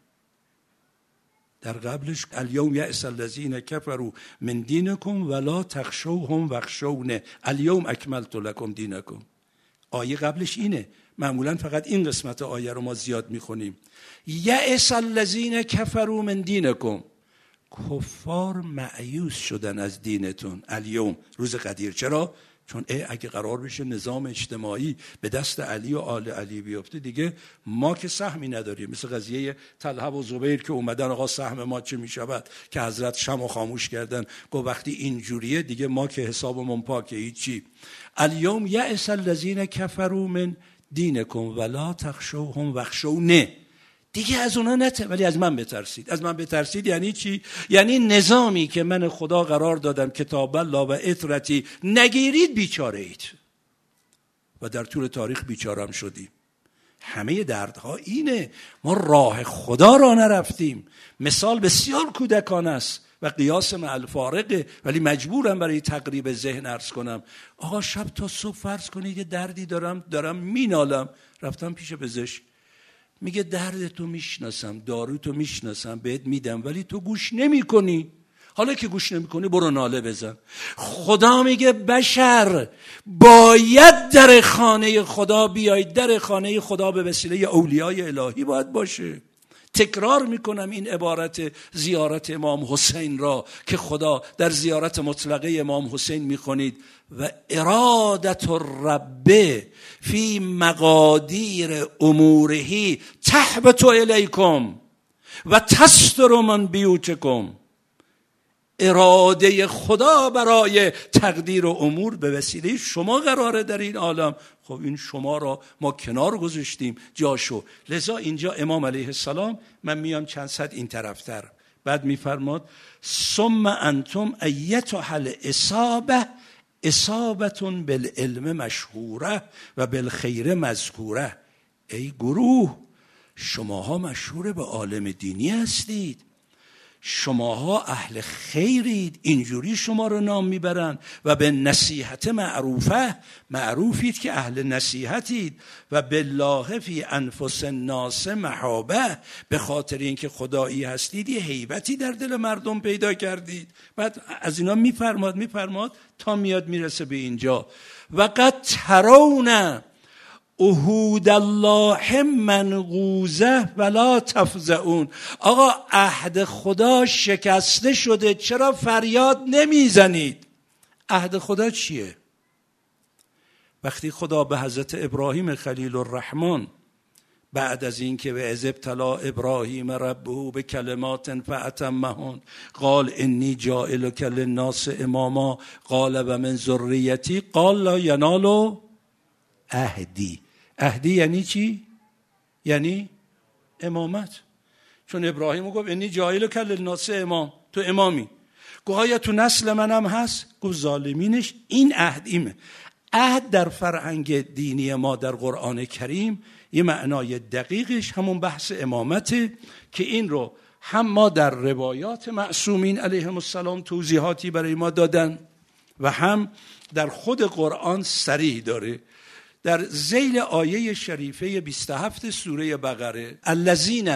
در قبلش الیوم یأس الذین کفروا من دینکم ولا تخشوهم واخشونی الیوم اکملت لکم دینکم. آیه قبلش اینه، معمولا فقط این قسمت آیه رو ما زیاد میخونیم. یأس الذین کفروا من دینکم، کفار مایوس شدن از دینتون الیوم، روز قدیر. چرا؟ چون اگه قرار بشه نظام اجتماعی به دست علی و آل علی بیفته، دیگه ما که سهمی نداریم. مثل قضیه طلحه و زبیر که اومدن آقا سهم ما چه میشود، که حضرت شمع خاموش کردن، گفت وقتی اینجوریه دیگه ما که حسابمون پاکه، هیچی. الیوم یأس الذین کفروا من دینکم ولا تخشوهم واخشونی. دیگه از اونا نته، ولی از من بترسید. از من بترسید یعنی چی؟ یعنی نظامی که من خدا قرار دادم کتاب الله و اطرتی نگیرید بیچاره اید. و در طول تاریخ بیچارم شدیم. همه دردها اینه، ما راه خدا را نرفتیم. مثال بسیار کودکانه است و قیاس مع الفارقه، ولی مجبورم برای تقریب ذهن عرض کنم. آقا شب تا صبح فرض کنید یه دردی دارم دارم مینالم، رفتم پیش پزشک، میگه درد تو میشناسم، دارو تو میشناسم، بهت میدم، ولی تو گوش نمی کنی. حالا که گوش نمی کنی برو ناله بزن. خدا میگه بشر باید در خانه خدا بیاید. در خانه خدا به وسیله اولیای الهی باید باشه. تکرار میکنم این عبارت زیارت امام حسین را که خدا در زیارت مطلقه امام حسین میخونید و ارادت الرب فی مقادیر اموره تهبط الیکم و تستر من بیوتکم. اراده خدا برای تقدیر و امور به وسیله شما قراره در این عالم. خب این شما را ما کنار گذاشتیم جاشو. لذا اینجا امام علیه السلام، من میام چند صد این طرفتر، بعد میفرماد ثم انتم ایتها الاصابه اصابتون بالعلم مشهوره و بالخیر مذکوره. ای گروه، شماها مشهور به عالم دینی هستید، شماها اهل خیرید، اینجوری شما رو نام میبرن. و به نصیحت معروفه، معروفید که اهل نصیحتید. و بالله فی انفس الناس محابه، به خاطر اینکه خدایی هستید یه هیبتی در دل مردم پیدا کردید. بعد از اینا میفرماد میفرماد تا میاد میرسه به اینجا و قد ترون عهود الله منقوضه ولا تفزعون. آقا عهد خدا شکسته شده، چرا فریاد نمیزنید؟ عهد خدا چیه؟ وقتی خدا به حضرت ابراهیم خلیل الرحمن بعد از این که به اذ ابتلی ابراهیم ربه به کلمات فاتمهن قال انی جاعلک للناس اماما قال و من ذریتی قال لا ینال عهدی. عهدی یعنی چی؟ یعنی امامت. چون ابراهیم گفت انی جاعلک للناس امام، تو امامی. گفت آیا تو نسل منم هست؟ گفت ظالمینش این عهدیمه. عهد در فرهنگ دینی ما در قرآن کریم یه معنای دقیقش همون بحث امامته که این رو هم ما در روایات معصومین علیهم السلام توضیحاتی برای ما دادن و هم در خود قرآن صریح داره. در ذیل آیه شریفه بیست و هفت سوره بقره الذین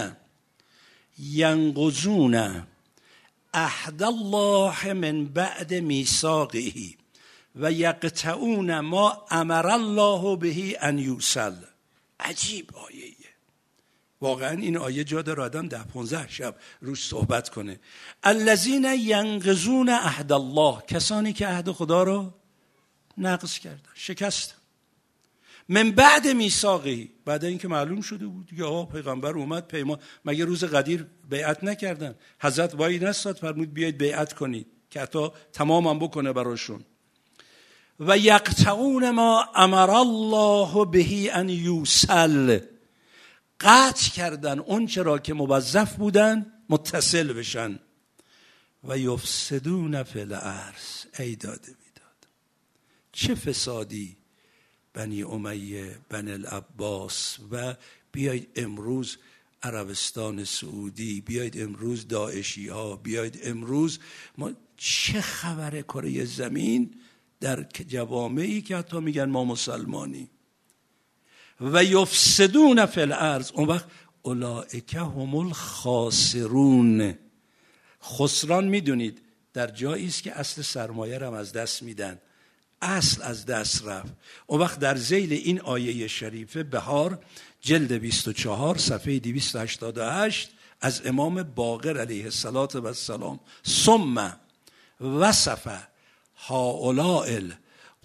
ینقضون عهد الله من بعد میثاقه و یقطعون ما امر الله به ان یوصل. عجیب آیه. واقعا این آیه جا داره آدم ده پانزده شب روش صحبت کنه. الذین ینقضون عهد الله، کسانی که عهد خدا رو نقض کردن، شکستن. من بعد میثاقه، بعد اینکه معلوم شده بود دیگه آقا پیغمبر اومد پیمان، مگه روز قدیر بیعت نکردن؟ حضرت وای نستاد فرمود بیاید بیعت کنید که حتی تمامم بکنه براشون. و یقطعون ما امر الله به ان یوصل، قطع کردن اون چرا که موظف بودن متصل بشن. و یفسدون فی الارض، ای داده بیداد، چه فسادی بنی امیه، بنی العباس و بیاید امروز عربستان سعودی، بیاید امروز داعشی ها، بیاید امروز ما، چه خبره کره زمین در جوامعی که حتی میگن ما مسلمانی. و یفسدون فی الارض، اون وقت اولئک هم الخاسرون. خسران میدونید در جایی است که اصل سرمایه را از دست میدن، اصل از دست رفت. اون وقت در ذیل این آیه شریفه بهار جلد بیست و چهار صفحه دویست و هشتاد و هشت از امام باقر علیه السلام ثم وصف هؤلاء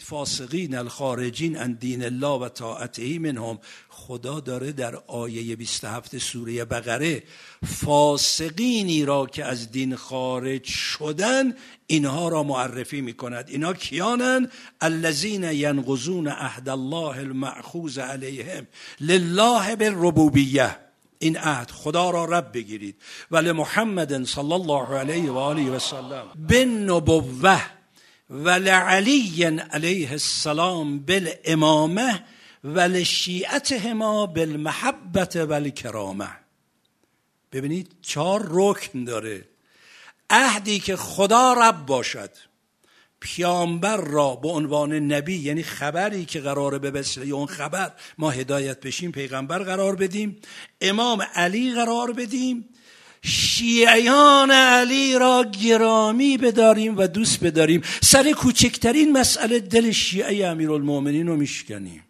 فاسقین الخارجین عن دین الله و طاعته منهم. خدا داره در آیه بیست و هفت سوره بقره فاسقینی را که از دین خارج شدن اینها را معرفی میکند. اینا کیانن؟ الذین ینقضون عهد الله المأخوذ علیهم لله بالربوبیه. این عهد خدا را رب بگیرید ولی محمد صلی الله علیه و آله و سلم بالنبوه ولعلی علیه السلام بالامامه ولشیعتهما بالمحبت والکرامه. ببینید چهار رکن داره. عهدی که خدا رب باشد، پیامبر را به عنوان نبی، یعنی خبری که قراره به وسیله اون خبر ما هدایت بشیم پیغمبر قرار بدیم، امام علی قرار بدیم، شیعیان علی را گرامی بداریم و دوست بداریم. سر کوچکترین مسئله دل شیعه امیرالمومنین رو میشکنیم.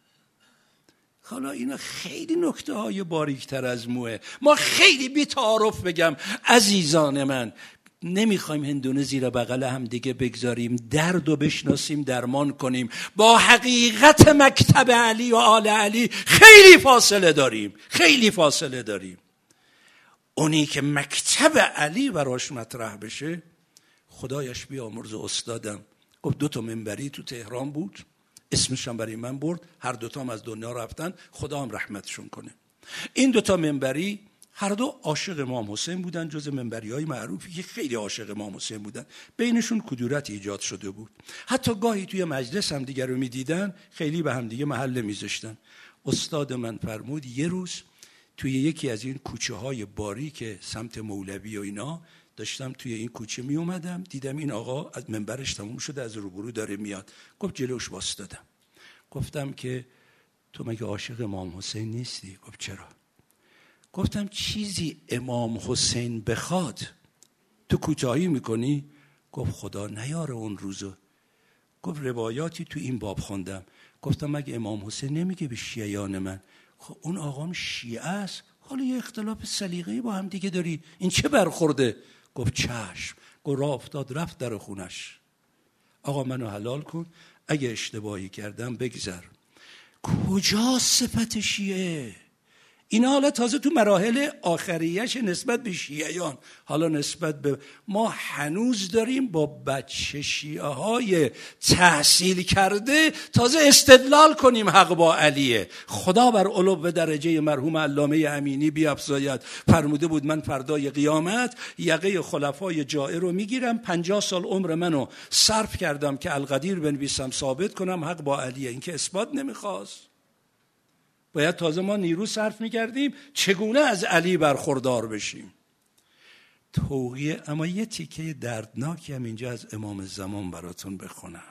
حالا اینا خیلی نکته های باریکتر از موه. ما خیلی بی تعارف بگم عزیزان من، نمیخوایم هندونه زیر بغل هم دیگه بگذاریم، درد و بشناسیم، درمان کنیم. با حقیقت مکتب علی و آل علی خیلی فاصله داریم، خیلی فاصله داریم. اونی که مکتب علی براش مطرح بشه، خدایش بیامرز استادم گفت دو تا منبری تو تهران بود، اسمش هم برای من برد، هر دوتا هم از دنیا رفتن، خدا هم رحمتشون کنه. این دوتا منبری هر دو عاشق امام حسین بودن، جز منبری های معروفی که خیلی عاشق امام حسین بودن. بینشون کدورت ایجاد شده بود، حتی گاهی توی مجلس هم دیگر رو میدیدن، خیلی به هم دیگه محله میذاشتن. استاد من فرمود یه روز توی یکی از این کوچه های باریک سمت مولوی و اینا داشتم توی این کوچه می اومدم، دیدم این آقا از منبرش تموم شده، از روبرو داره میاد. گفت جلوش واسطادم، گفتم که تو مگه عاشق امام حسین نیستی؟ گفت چرا؟ گفتم چیزی امام حسین بخواد تو کوتاهی میکنی؟ گفت خدا نیاره اون روزو. گفت روایاتی تو این باب خوندم. گفتم مگه امام حسین نمیگه به شیعیان من خب اون آقام شیعه است، حالا یه اختلاف سلیقه‌ای با هم دیگه داری، این چه برخورده؟ گفت چشم. گفت راه افتاد رفت در خونش. آقا منو حلال کن، اگه اشتباهی کردم بگذر. کجا صفت شیعه؟ این حالا تازه تو مراحل آخریش نسبت به شیعیان. حالا نسبت به ما هنوز داریم با بچه شیعه های تحصیل کرده تازه استدلال کنیم حق با علیه. خدا بر علو به درجه مرحوم علامه امینی بیفزاید فرموده بود من فردای قیامت یقه خلفای جائر رو میگیرم، پنجاه سال عمر منو صرف کردم که القدیر بنویسم ثابت کنم حق با علیه. این که اثبات نمیخواست، باید تازه ما نیرو صرف میکردیم چگونه از علی برخوردار بشیم. توقیه. اما یه تیکه دردناکی هم اینجا از امام زمان براتون بخونم.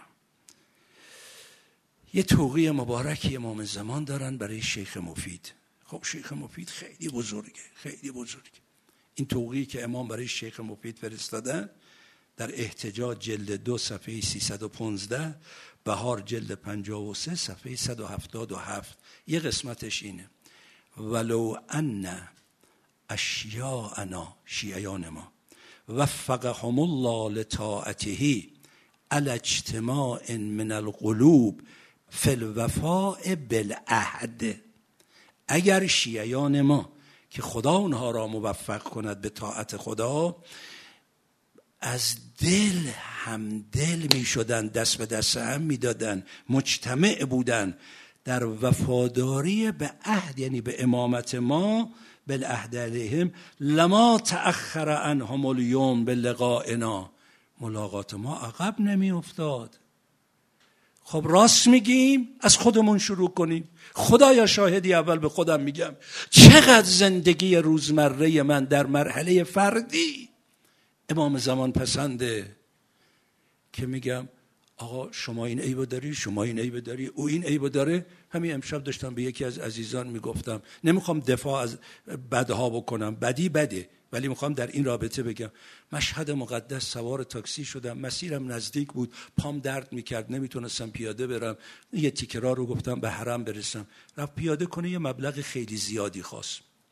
یه توقیه مبارکی امام زمان دارن برای شیخ مفید. خب شیخ مفید خیلی بزرگه، خیلی بزرگه. این توقیه که امام برای شیخ مفید فرستادن در احتجاج جلد دو صفحه سیصد و پانزده، بهار جلد پنجاه و سه صفحه صد و هفتاد و هفت. یه قسمتش اینه: ولو ان اشیاءنا، شیعیان ما، وفقهم الله لطاعته علی اجتماع من القلوب فی الوفاء بالعهد. اگر شیعیان ما که خدا اونها را موفق کند به طاعت خدا، از دل همدل می شدن، دست به دست هم می دادن، مجتمع بودن در وفاداری به عهد، یعنی به امامت ما، بالعهد علیهم، لما تأخر عنهم الیوم بلقائنا، ملاقات ما عقب نمی افتاد. خب راست میگیم، از خودمون شروع کنیم. خدایا شاهدی، اول به خودم میگم چقدر زندگی روزمره من در مرحله فردی امام زمان پسنده که میگم آقا شما این عیبو داری، شما این عیبو داری، او این عیبو داره. همین امشب داشتم به یکی از عزیزان میگفتم، نمیخوام دفاع از بدها بکنم، بدی بده، ولی میخوام در این رابطه بگم مشهد مقدس سوار تاکسی شدم، مسیرم نزدیک بود، پام درد میکرد، نمیتونستم پیاده برم. یه تیکه راه رو گفتم به حرم برسم، رفت پیاده کنه، یه مبلغ خیلی زیادی خواست.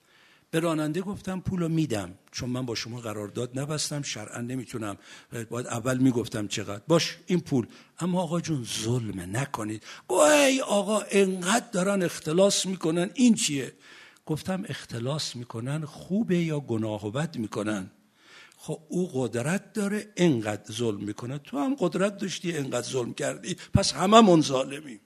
به راننده گفتم پولو میدم، چون من با شما قرارداد نبستم، شرعا نمیتونم، باید اول میگفتم چقدر، باش این پول. اما آقا جون ظلمه، نکنید. ای آقا اینقدر دارن اختلاس میکنن، این چیه؟ گفتم اختلاس میکنن خوبه یا گناه و بد میکنن؟ خب او قدرت داره اینقدر ظلم میکنه، تو هم قدرت داشتی اینقدر ظلم کردی، پس هممون ظالمیم.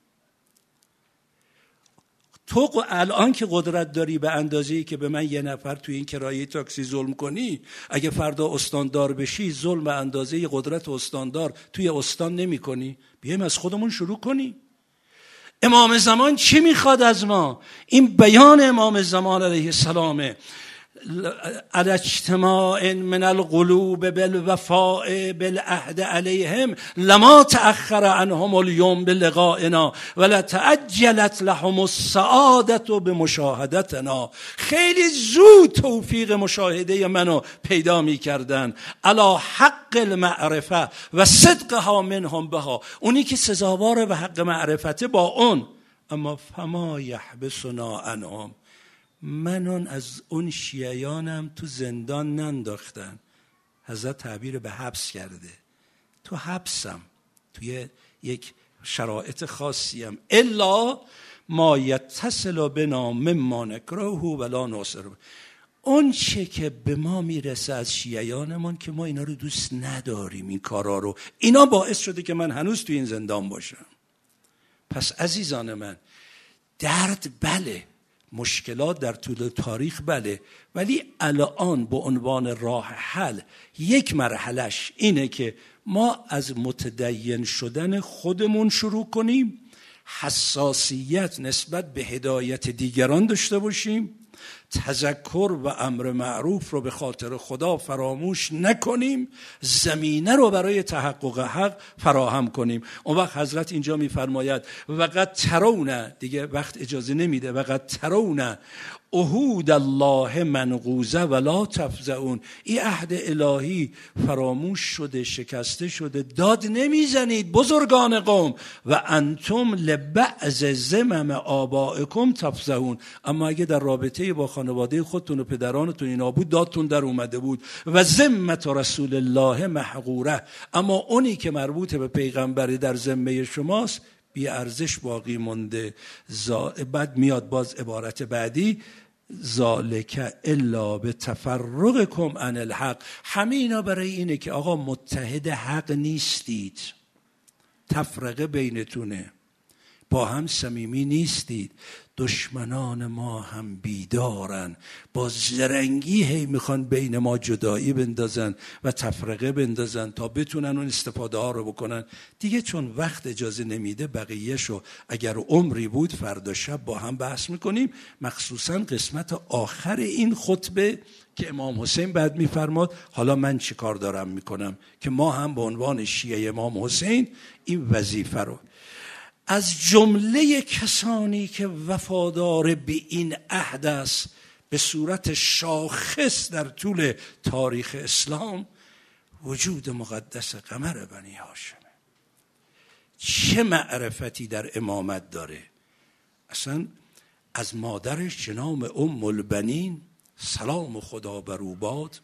تو الان که قدرت داری به اندازه‌ای که به من یه نفر توی این کرایه تاکسی ظلم کنی، اگه فردا استاندار بشی ظلم به اندازه قدرت استاندار توی استان نمی کنی؟ بیایم از خودمون شروع کنی. امام زمان چی میخواد از ما؟ این بیان امام زمان علیه السلامه: على اجتماع من القلوب بالوفاء بالعهد عليهم لما تأخر عنهم اليوم بلقائنا ولتعجلت لهم السعادة بمشاهدتنا. خیلی زود توفیق مشاهده منو پیدا میکردن. على حق المعرفه و صدقها منهم بها، اونی که سزاوار به حق معرفته با اون. اما فما یحبسنا عنهم، منون از اون شیعیانم تو زندان ننداختن. حضرت تعبیر به حبس کرده، تو حبسم، توی یک شرایط خاصیم. الا ما یتصل بنا مما نکره ولا ناصر، اون چه که به ما میرسه از شیعیانمون که ما اینا رو دوست نداریم، این کارا رو، اینا باعث شده که من هنوز تو این زندان باشم. پس عزیزان من، درد بله، مشکلات در طول تاریخ بله، ولی الان به عنوان راه حل یک مرحلش اینه که ما از متدین شدن خودمون شروع کنیم، حساسیت نسبت به هدایت دیگران داشته باشیم، تذکر و امر معروف رو به خاطر خدا فراموش نکنیم، زمینه رو برای تحقق حق فراهم کنیم. اون وقت حضرت اینجا میفرماید وقد ترون، دیگه وقت اجازه نمیده، وقد ترون عهود الله منقوضه ولا تفزعون، این عهد الهی فراموش شده، شکسته شده، داد نمیزنید بزرگان قوم. و انتم لبعض زمم آبائکم تفزعون، اما اگه در رابطه با خانواده خودتون و پدرانتون اینا بود، دادتون در اومده بود. و ذمت رسول الله محقوره، اما اونی که مربوط به پیغمبری در ذمه شماست بی ارزش باقی مونده. بعد میاد باز عبارت بعدی: ذالک الا بتفرقکم عن الحق، همه اینا برای اینه که آقا متحد حق نیستید، تفرقه بینتونه، با هم صمیمی نیستید. دشمنان ما هم بیدارن، با زرنگی هی میخوان بین ما جدایی بندازن و تفرقه بندازن تا بتونن اون استفاده ها رو بکنن. دیگه چون وقت اجازه نمیده، بقیه‌شو اگر عمری بود فردا شب با هم بحث میکنیم، مخصوصا قسمت آخر این خطبه که امام حسین بعد میفرماد حالا من چی کار دارم میکنم، که ما هم به عنوان شیعه امام حسین این وظیفه رو. از جمله کسانی که وفادار به این عهد است به صورت شاخص در طول تاریخ اسلام، وجود مقدس قمر بنی هاشمه. چه معرفتی در امامت داره! اصلا از مادرش جناب ام البنین سلام خدا بر او باد،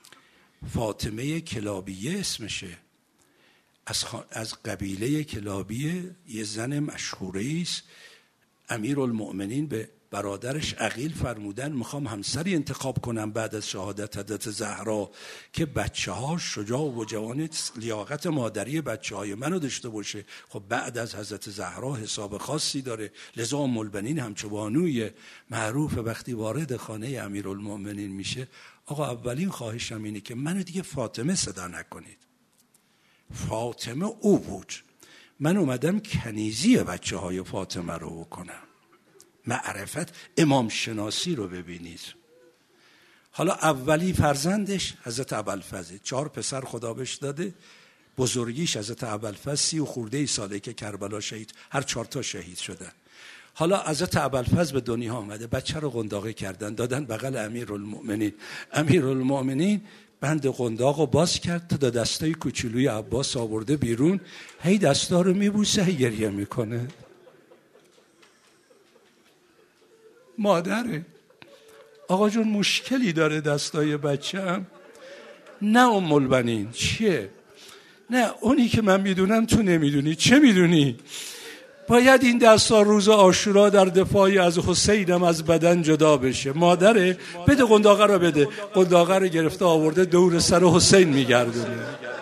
فاطمه کلابیه اسمشه، از, خ... از قبیله کلابیه، یه زن مشهوره است. امیرالمؤمنین به برادرش عقیل فرمودن میخوام همسری انتخاب کنم بعد از شهادت حضرت زهرا که بچه ها شجاع و جوان لیاقت مادری بچه های منو داشته باشه. خب بعد از حضرت زهرا حساب خاصی داره، لذا ام البنین همچو بانوی معروف وقتی وارد خانه امیرالمؤمنین میشه، آقا اولین خواهشم اینه که منو دیگه فاطمه صدا نکنید. فاطمه او بود، من اومدم کنیزی بچه های فاطمه رو بکنم. معرفت، امام شناسی رو ببینید. حالا اولی فرزندش حضرت ابوالفضل، چهار پسر خدا بهش داده، بزرگیش حضرت ابوالفضل سی و خورده ای ساله که کربلا شهید، هر چهار تا شهید شدن. حالا حضرت ابوالفضل به دنیا آمده، بچه رو قنداقی کردن دادن بغل امیرالمؤمنین. امیرالمؤمنین بند قنداق رو باز کرد تا دستای کوچولوی عباس آورده بیرون، هی دستا رو میبوسه، هی گریه میکنه. مادره آقا جون مشکلی داره دستای بچه‌م؟ نه ام البنین. چیه؟ نه اونی که من میدونم تو نمیدونی. چه میدونی؟ باید این دستا روز عاشورا در دفاعی از حسینم از بدن جدا بشه. مادره بده قنداقه رو بده. قنداقه رو گرفته آورده دور سر حسین میگردونه.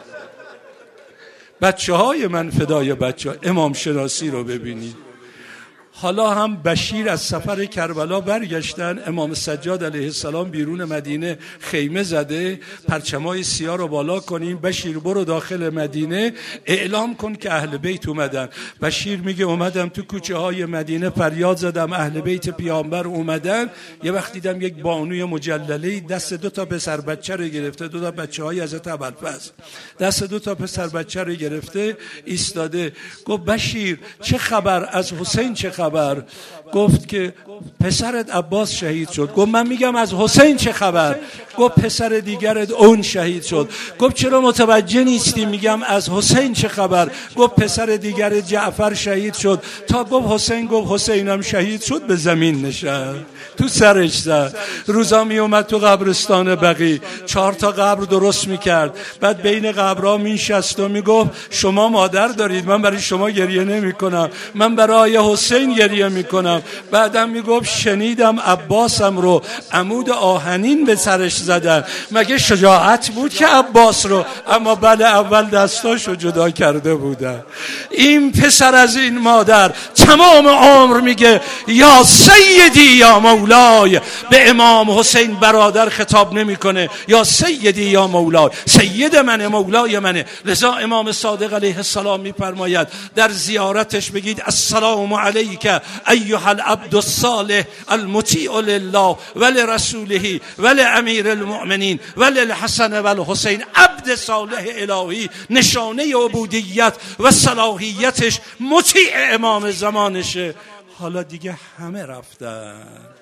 بچه های من فدای بچه ها، امام شناسی رو ببینید. حالا هم بشیر از سفر کربلا برگشتن، امام سجاد علیه السلام بیرون مدینه خیمه زده، پرچمای سیاه رو بالا کنیم، بشیر برو داخل مدینه اعلام کن که اهل بیت اومدن. بشیر میگه اومدم تو کوچه های مدینه فریاد زدم اهل بیت پیامبر اومدن. یه وقت دیدم یک بانوی مجلله دست دو تا پسر بچه رو گرفته، دو تا بچه های حضرت ابوالفضل، دست دو تا پسر بچه رو گرفته ایستاده. گفت بشیر چه خبر؟ از حسین چه خبر؟ گفت که پسرت عباس شهید شد. گفت من میگم از حسین چه خبر؟ گفت پسر دیگرت اون شهید شد. گفت چرا متوجه نیستی؟ میگم از حسین چه خبر؟ گفت پسر دیگر جعفر شهید شد. تا گفت حسین، گفت حسینم شهید شد، به زمین نشست، تو سرش زد. روزا می اومد تو قبرستان بقیع، چهار تا قبر درست میکرد، بعد بین قبرها میشست و میگفت شما مادر دارید، من برای شما گریه نمی کنم، من برای حسین گریه میکنم. بعدم میگفت شنیدم عباسم رو عمود آهنین به سرش زدن، مگه شجاعت بود که عباس رو؟ اما بله، اول دستاشو جدا کرده بودن. این پسر از این مادر تمام عمر میگه یا سیدی یا مولای، به امام حسین برادر خطاب نمیکنه، یا سیدی یا مولای، سید منه، مولای منه. لذا امام صادق علیه السلام میفرماید در زیارتش بگید السلام علیک ایها العبد الصالح المطیع لله ولرسوله ولامیر المؤمنین وللحسن والحسین. عبد صالح الهی، نشانه عبودیت و صلاحیتش مطیع امام زمانشه. حالا دیگه همه رفتن.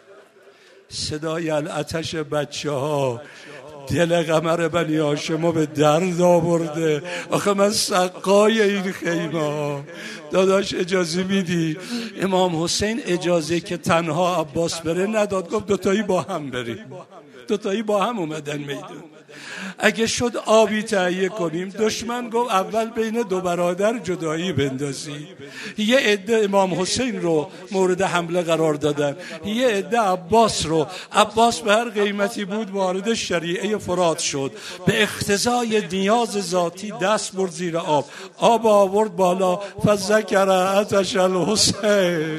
صدای العطش بچه ها دل قمر بنی هاشمو به درد آورده. آخه من سقای این خیمه ها. داداش اجازه میدی؟ امام حسین اجازه که تنها عباس بره نداد، گفت دوتایی با هم بریم. دوتایی با هم اومدن میدون. اگه شد آبی تهیه کنیم. دشمن گفت اول بین دو برادر جدایی بندازی. یه عده امام حسین رو مورد حمله قرار دادن، یه عده عباس رو. عباس به هر قیمتی بود وارد شریعه فرات شد، به اقتضای نیاز ذاتی دست برد زیر آب، آب آورد بالا، فذکر عطش الحسین.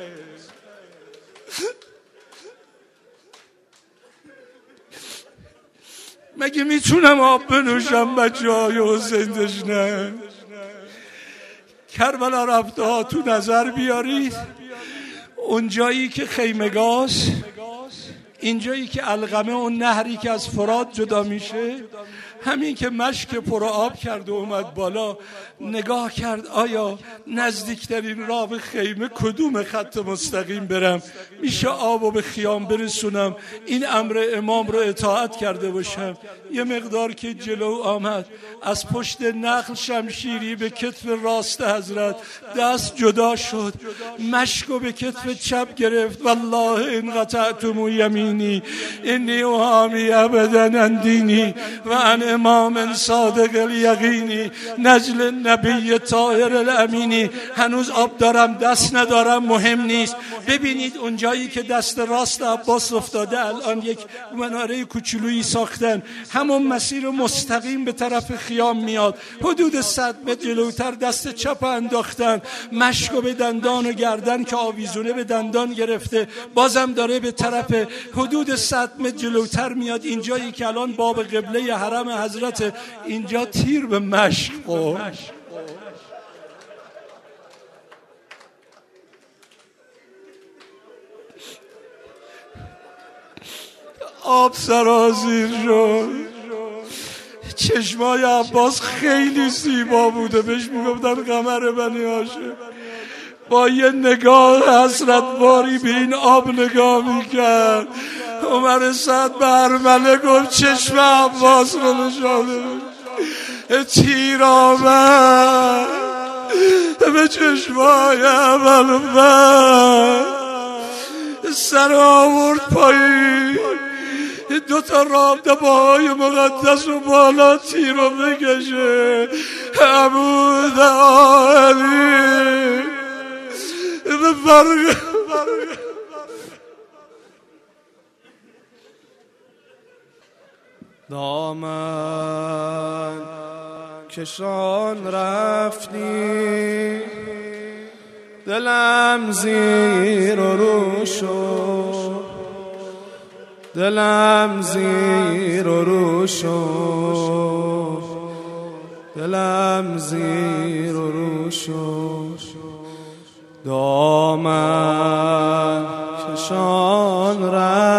مگه میتونم آب بنوشم بچه های حسین تشنه؟ کربلا رفته ها تو نظر بیارید. اون جایی که خیمگاست، این جایی که علقمه، اون نهری که از فرات جدا میشه، همین که مشک پر آب کرد و اومد بالا، نگاه کرد آیا نزدیکترین راه به خیمه کدوم خط مستقیم برم میشه آبو به خیام برسونم، این امر امام رو اطاعت کرده باشم. یه مقدار که جلو آمد، از پشت نخل شمشیری به کتف راست حضرت دست جدا شد، مشکو به کتف چپ گرفت. والله ان قطعتم یمینی انی احامی ابدا عن دینی و عن امام صادق الیقینی نجل النبی طاهر الامینی. هنوز آب دارم، دست ندارم، مهم نیست. ببینید اونجایی که دست راست عباس افتاده، الان یک مناره کوچولویی ساختن، همون مسیر مستقیم به طرف خیام میاد. حدود صد متر جلوتر دست چپ انداختن، مشکو به دندان و گردن که آویزونه به دندان گرفته، بازم داره به طرف حدود صد متر جلوتر میاد. اینجایی که الان باب قبله حرم حضرت، اینجا تیر به مشک خورد. آب سرازیر شد. چشمای عباس خیلی زیبا بوده، بهش میگفتن قمر بنی هاشم. با یه نگاه حسرت باری به این آب نگاه میکرد. عمر سعد به ارمله گفت چشم عباس رو نشانه تیر آمد به چشمای اول سر آورد پایین، دو تا رابطه باهای مقدس و بالا تیر رو بکشه. عمود آلی به فرق دامن کشان رفتی، دلم زیر و رو شد، دلم زیر و رو شد، دلم زیر و رو شد. دامن کشان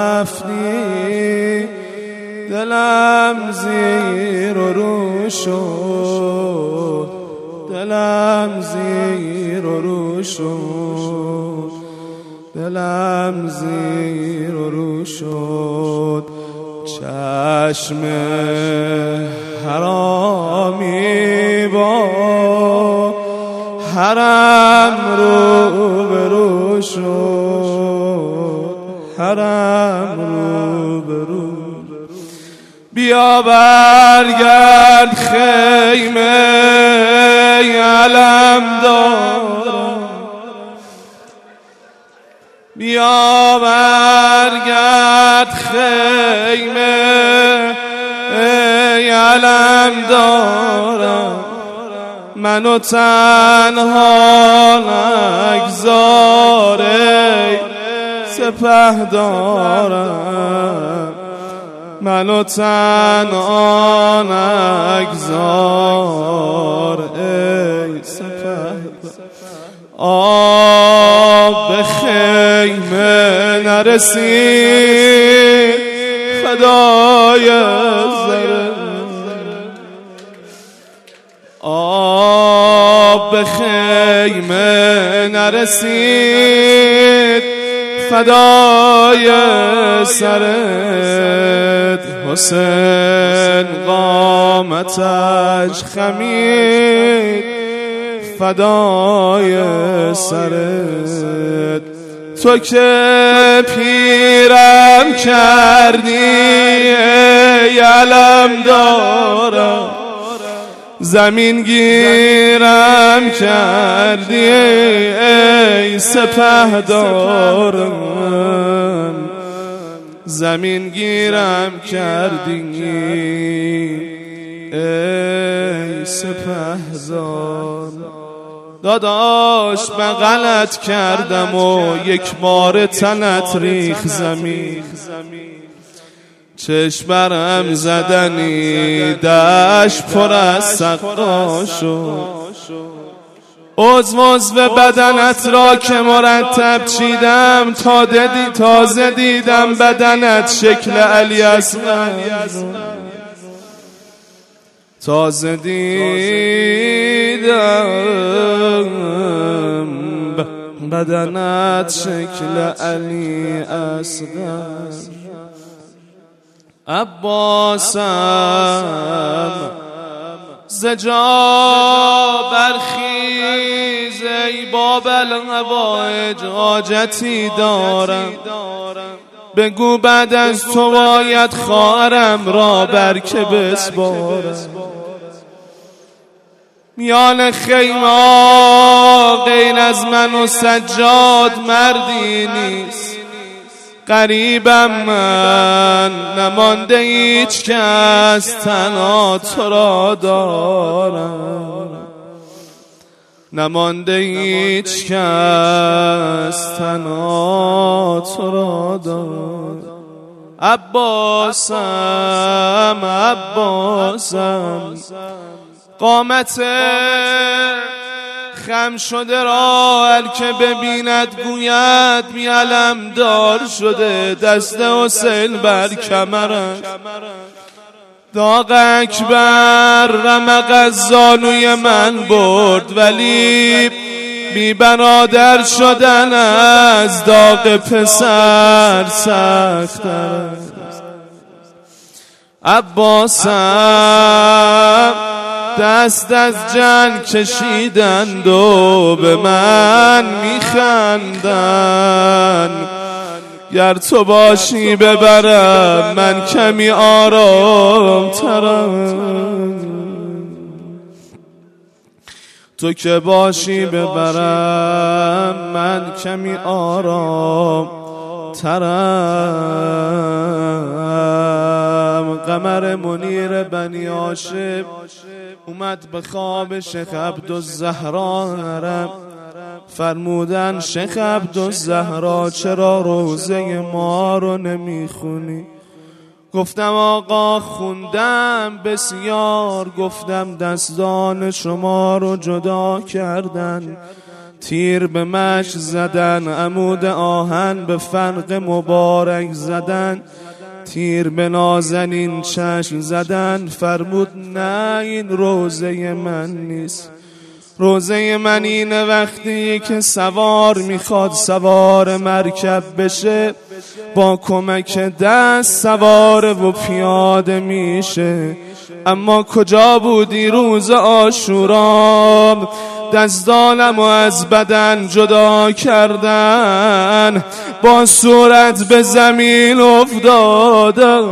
رفتی، دلم زیر و رو شد، دلم زیر و رو شد، دلم زیر و رو شد. چشم حرامی با حرم رو به رو شد، حرم رو به رو. بیا برگرد خیمه علم دارم، بیا برگرد خیمه علم دارم. منو تنها نگذار ای سپهدارم، منو تنها نگذار ای سپهدارم. آب به خیمه نرسید فدای زره، آب به خیمه نرسید فدای سرت. حسین قامتش خمید فدای سرت. تو که پیرم کردی ای علم دارم، زمین گیرم کردی ای سپهدارم، زمین گیرم کردی ای سپهدار. داداش بغلت کردم و یک بار تنت ریخ زمین، چشم برم زدنی دشت پر از سقا شد. عضو عضو بدنت را که مرتب چیدم تا دیدی تازه دیدم بدنت شکل علی اصغر، تازه دیدم بدنت شکل علی اصغر. عباسم زجا برخیز ای باب الهوایج، حاجتی دارم بگو بعد از تو باید خواهرم را برکه بسپارم. میان خیمه غیر از من و سجاد مردی نیست، قریبم من نمانده هیچ کس، تنها تو را دارم نمانده هیچ کس، تنها تو را دارم. عباسم عباسم قامت خم شده را هر که ببیند گوید می علم دار شده. دست حسین بر کمرم، داغ اکبر رمق از زانوی من برد، ولی بی برادر شدن از داغ پسر سخت است. عباسم دست از جنگ کشیدند و به من میخندند، گر تو باشی ببرم من کمی آرام ترم، تو که باشی ببرم من کمی آرام ترم. قمر منیر بنی هاشم اومد به خواب شیخ عبدالزهرا حرم، فرمودن شیخ عبدالزهرا چرا روزه ما رو نمیخونی؟ گفتم آقا خوندم بسیار، گفتم دستان شما رو جدا کردن، تیر به مشت زدن، عمود آهن به فرق مبارک زدن، تیر به نازنین چشم زدن. فرمود نه این روزه من نیست، روزه من اینه وقتی که سوار میخواد سوار مرکب بشه، با کمک دست سوار و پیاده میشه. اما کجا بودی روز عاشورا؟ دستانمو از بدن جدا کردن، با صورت به زمین افتادم.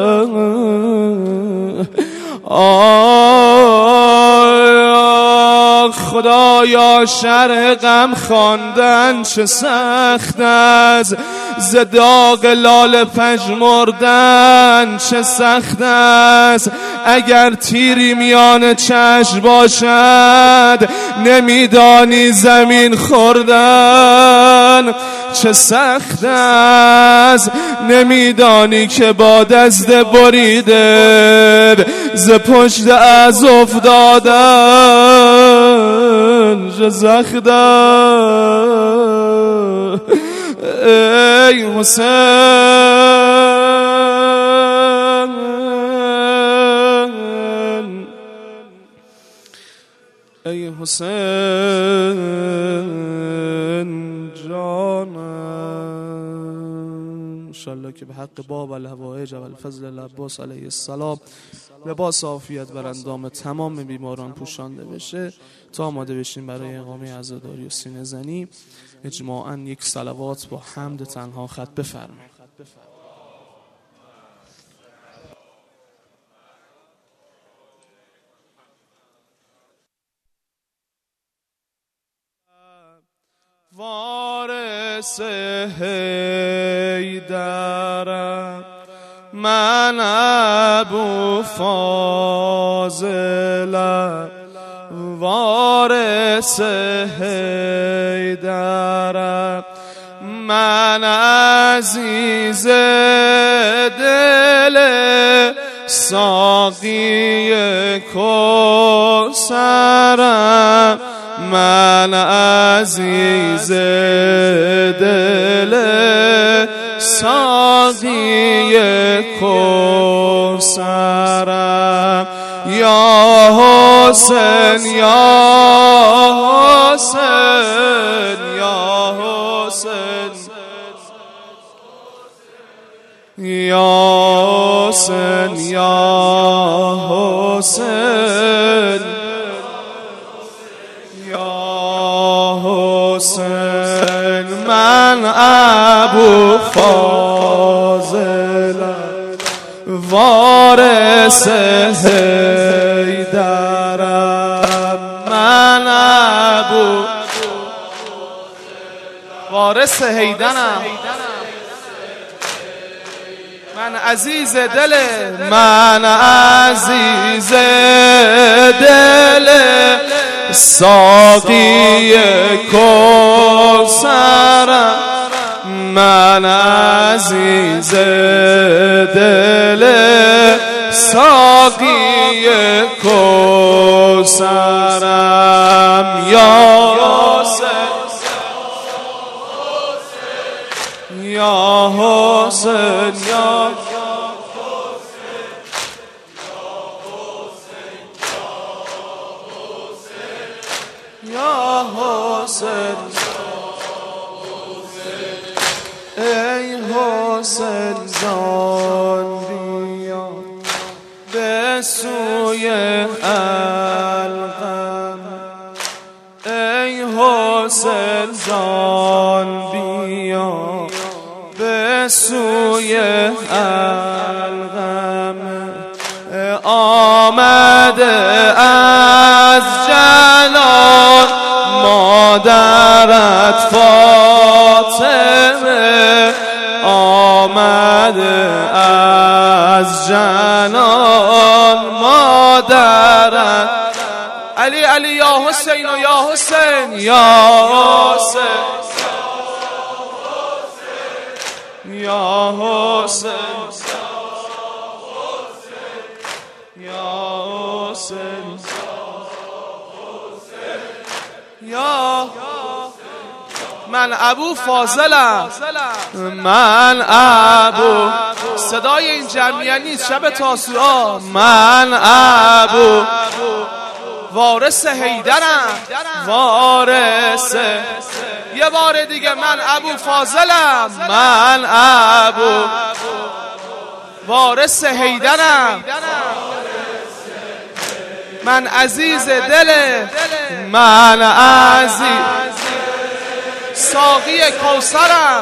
آه خدایا شرح غم خواندن چه سخت است، ز داغ لاله پژمردن چه سخت است. اگر تیری میان چشم باشد نمیدانی زمین خوردن چه سخت است. نمیدانی که با دست بریده ز پشت از افتادن چه سخت است. ای حسین ای حسین جانم، انشالله که به حق باب الهوایج و الفضل العباس علیه السلام لباس عافیت بر اندام تمام بیماران پوشانده بشه. تا آماده بشیم برای اقامه عزاداری و سینه زنی، اجماعاً یک صلوات با حمد تنها خط بفرمایید. وارث حیدرم من ابو فاضلم، وارث حیدرم من عزیز دل ساقی کوثرم، من عزیز دل ساقی کوثرم. یا حسین یا حسین یا حسین یا حسین یا حسین یا حسین من ابو فاضلم وارث حیدرم، من ابو وارث حیدرم من عزیز دل من عزیز دل ساقی کوثرم، من عزیز دل ساقی کوثرم. یا یا حسین یا یا حسین ای حسین جان بیا به سوی القم، ای حسین جان بیا به سوی القمه آمده از جلال مادرت فاطمه آمده از جلال مادرت علی علی یا حسین و یا حسین یا حسین یا حسین یا حسین یا من ابو فاضلم من ابو صدای این جمعیت نیست شب تاسوعا من ابو وارث حیدرم وارث یه بار دیگه من ابو فاضلم من ابو وارث حیدرم من عزیز دل من عزیز ساقی کوثرم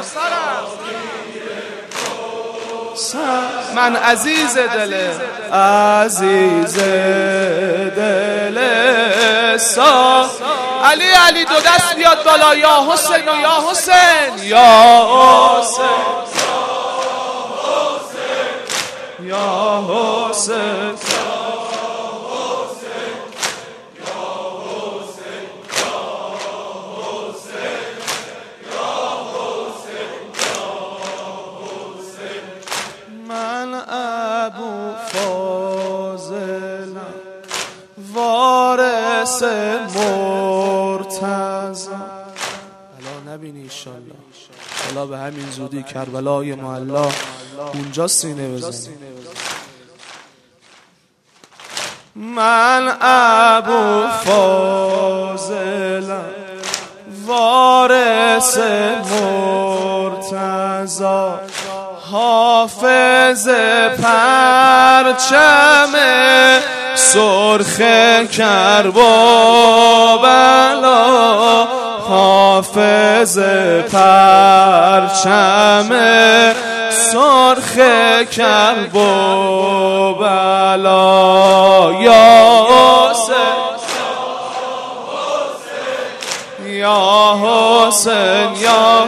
من عزیز دل عزیز دل سا علی علی دو دست بیاد بالا یا حسین و یا حسین یا حسین یا حسین من ابو فاضلم وارث مرتضی الا نبینی ایشالله الا به همین زودی کربلای معلا اونجا سینه بزنی من ابو فاضلم وارث مرتضی حافظ پرچم سرخ کربلا حافظ پرچم سرخ کربلا یا حسین یا حسین یا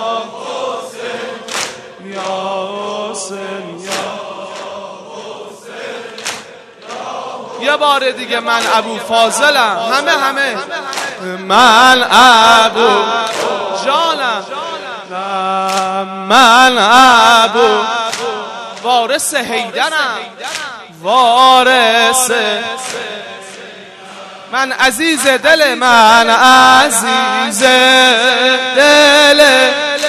یه بار دیگه من ابو فاضلم همه همه من ابو جانم من ابو وارث حیدرم وارث من عزیز دل من عزیز دل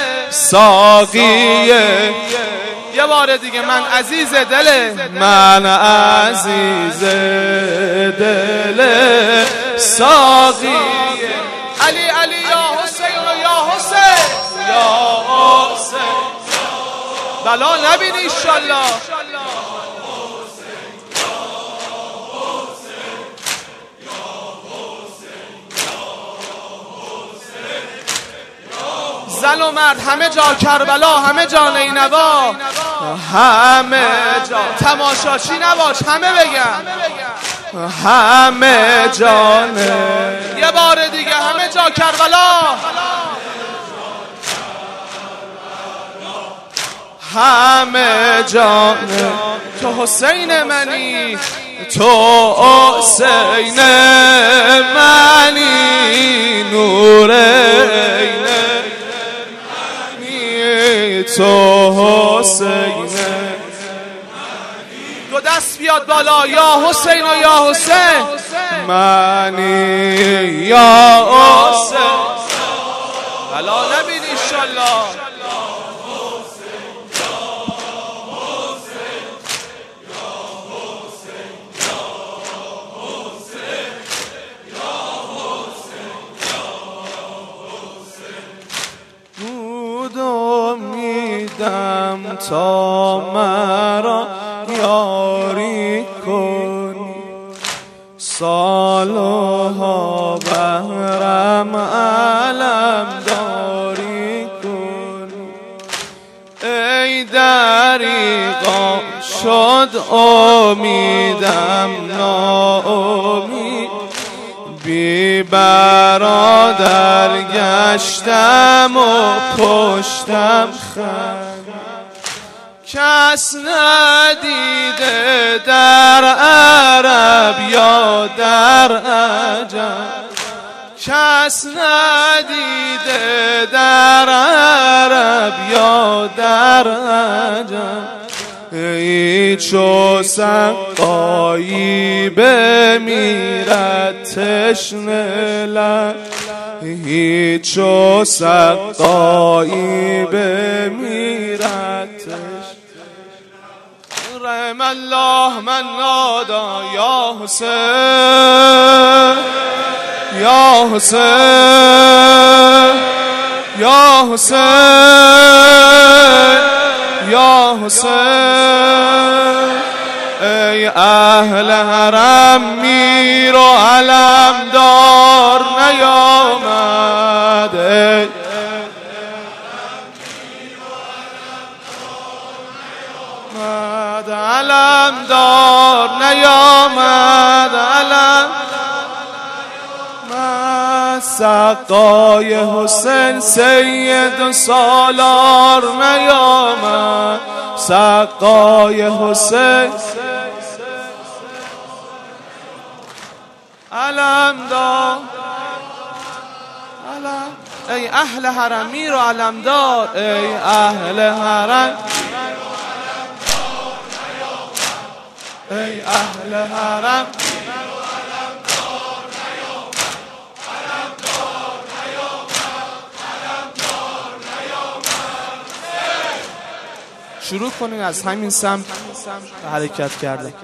ساقیه یه بار دیگه من عزیز دل من عزیز دل ساقی علی علی یا حسین و یا حسین یا حسین بلا نبینی ایشالله زن و مرد همه جا کربلا همه جا نینوا همه جا تماشاچی نباش همه بگن همه جانه یه بار دیگه همه جا کربلا همه جانه تو حسین منی تو حسین منی نورین تو حسین دو دست بیاد بالا یا حسین و یا حسین منی یا حسین بلا نبینی انشالله میدم تا مرا یاری کنی سالها بهرم علم داری کنی ای دریغا شد امیدم ناامید، بی برادر گشتم و پشتم خم، کس ندیده در عرب یا در عجم، کس ندیده در عرب یا در عجم، ای چو سقایی بمیرد تشنه لب، هیچ چو سقایی بمیرد تشنه. رحم الله من نادا یا حسین یا حسین یا حسین یا حسین، ای اهل حرم میر و علمدار نیامد، ای علمدار نیامد، علم سقای حسین سید و سالار نیامد، سقای حسین علمدار، علم ای اهل حرم میر و علمدار، ای اهل حرم، ای اهل حرم، شروع کنید از همین سمت حرکت کرده.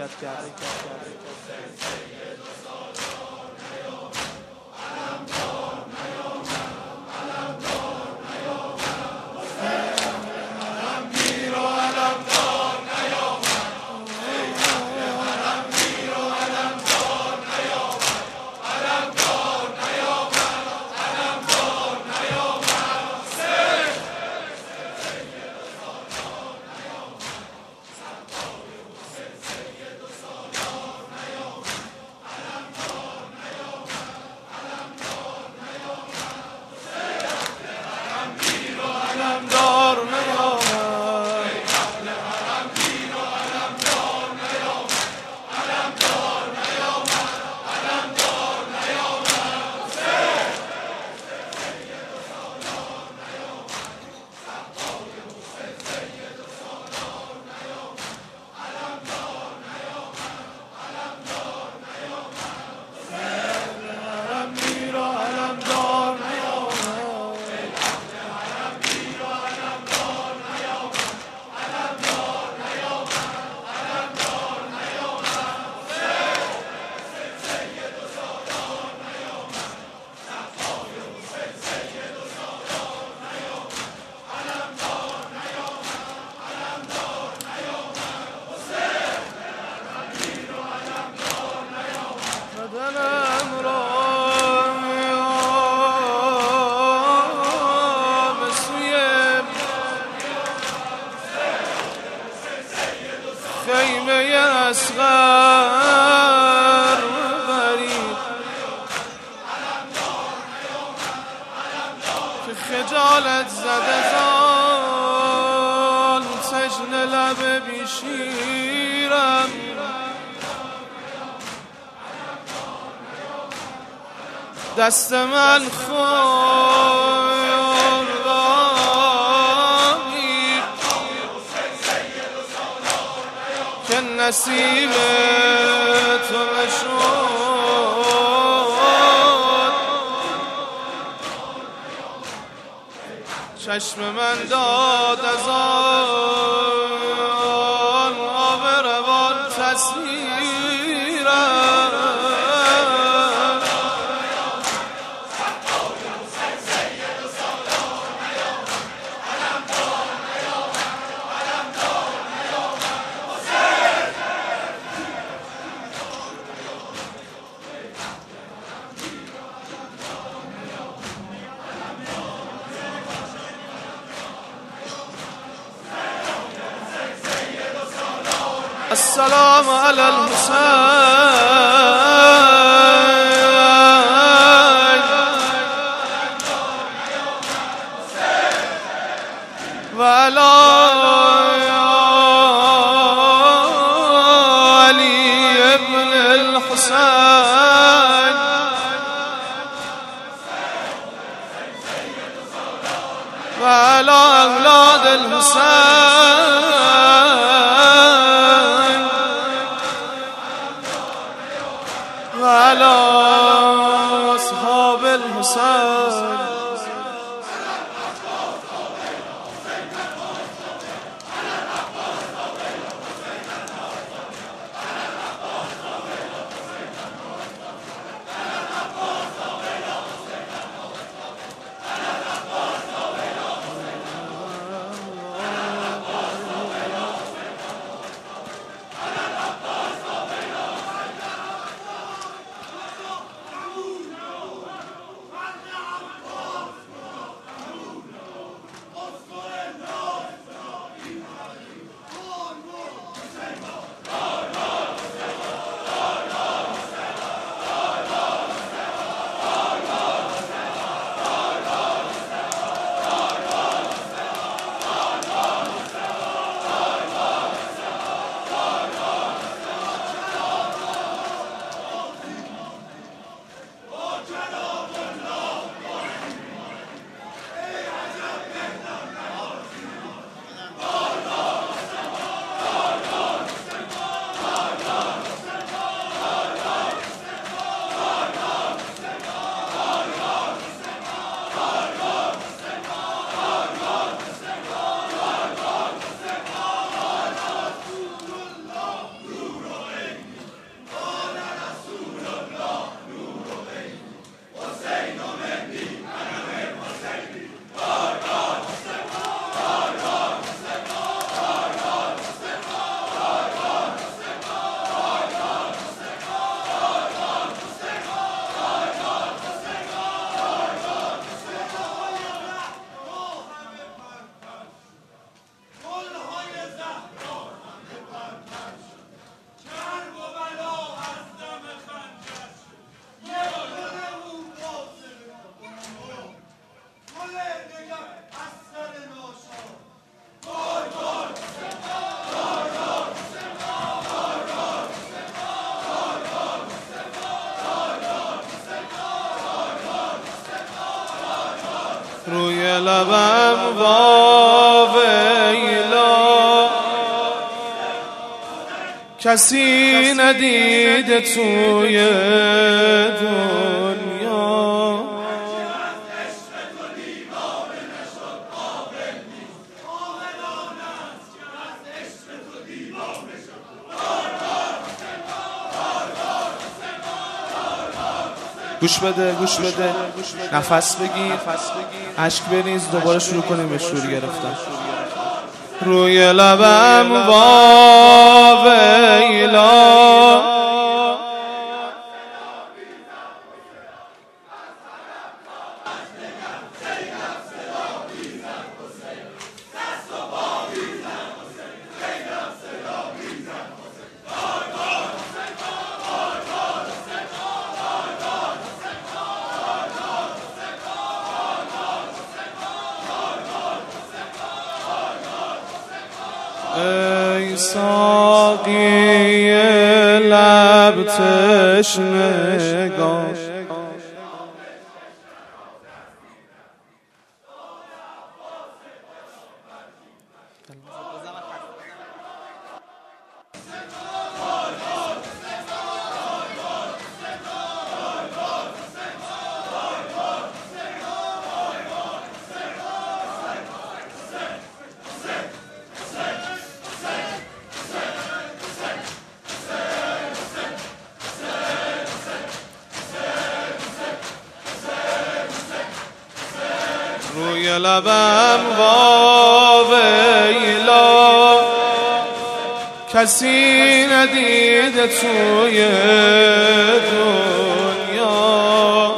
خیمه اصغر برید که خجالت زده زال تشنه لب بیشیرم، دست من خوردی که نصیب تو نشد، چشم من داد از آن آب روان تصویرم، السلام على الحسين وعلى علي ابن الحسين وعلى أولاد الحسين وعلى أصحاب الحسين. روی لبم واویلا کسی ندیده توی دنیا گوش بده گوش بده نفس بگیر اشک بریز دوباره شروع کنیم به شور گرفتن. روی لبم واویلا ای ساقی لب تشنگان روی لبم واویلا کسی ندیده توی دنیا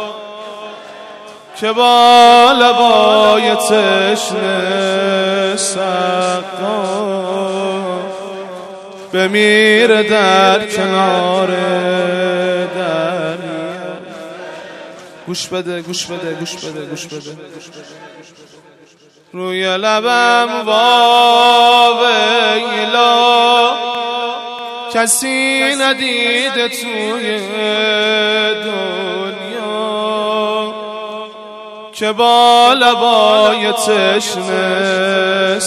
که با لبای تشنه سقا بمیره در کنار دریا. گوش بده گوش بده گوش بده گوش بده روی لبم واویلا کسی ندیده توی دنیا که با لبای تشنه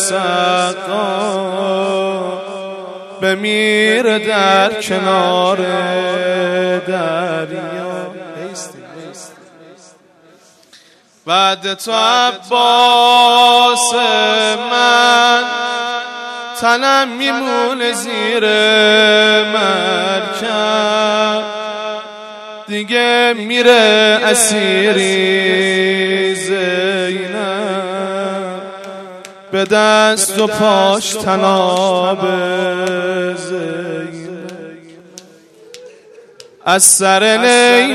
سقا بمیره در کنار دریا. بعد تو عباس من تنم میمونه زیر مرکب دیگه میره اسیری زینب به دست و پاش طناب زینب. از سر نی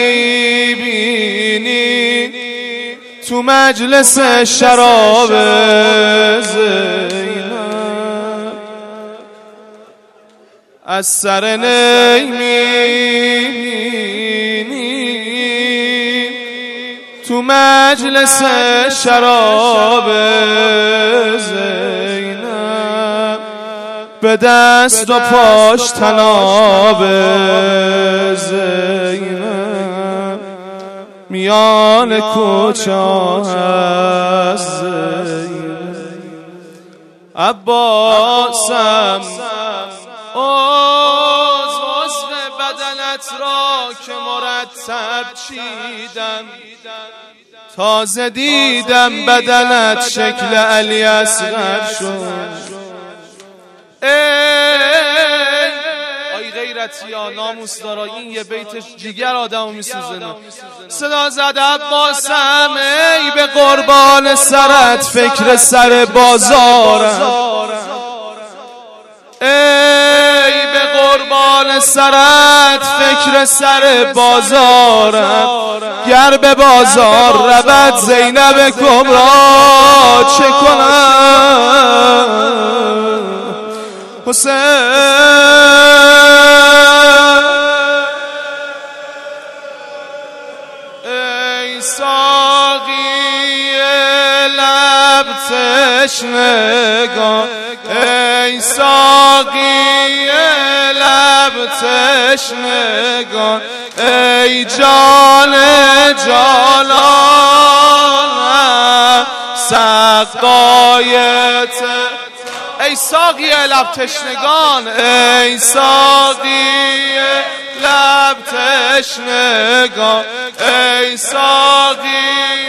میبینی تو مجلس شراب زینب. از سر نی میبینی تو مجلس شراب زینب به دست و پاش طناب زینب میان کوچه از زینب. عباسم عضو عضو بدنت را که مرتب چیدم تازه دیدم بدنت شکل علی اصغر شد. ای غیرتی ها ناموس دارا این یه بیتش جیگر آدمو میسوزنه. صدا زد عباسم ای به قربان سرت فکر سر بازارم ای به قربان سرت فکر سر بازارم گر به بازار رود زینب کبرا چه کنم حسین. ای ساقی لب تشنگان ای ساقی لب تشنگان ای جان جانانم سقایت ای ساقی لب تشنگان ای ساقی لب تشنگان ای ساقی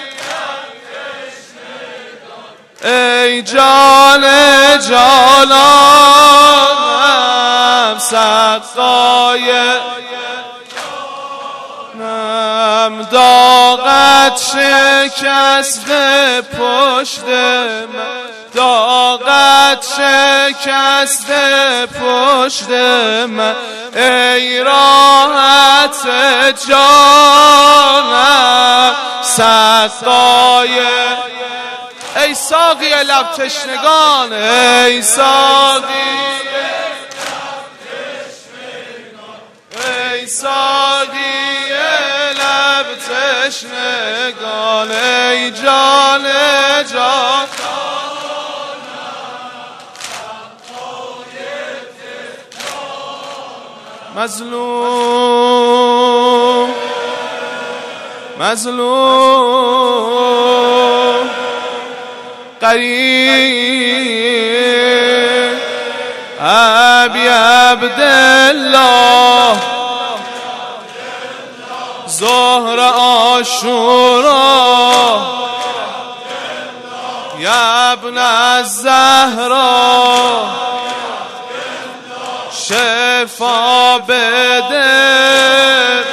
ای جان جانانم سقای نم داغت شکسته پشت من داغت شکسته پشت من ای راحت جانم سقای ای ساقی لب تشنگان ای ساقی ای ساقی لب تشنگان ای جان جان مظلوم مظلوم قریب ابی عبدالله ظهر عاشورا یا ابن الزهرا شفا بده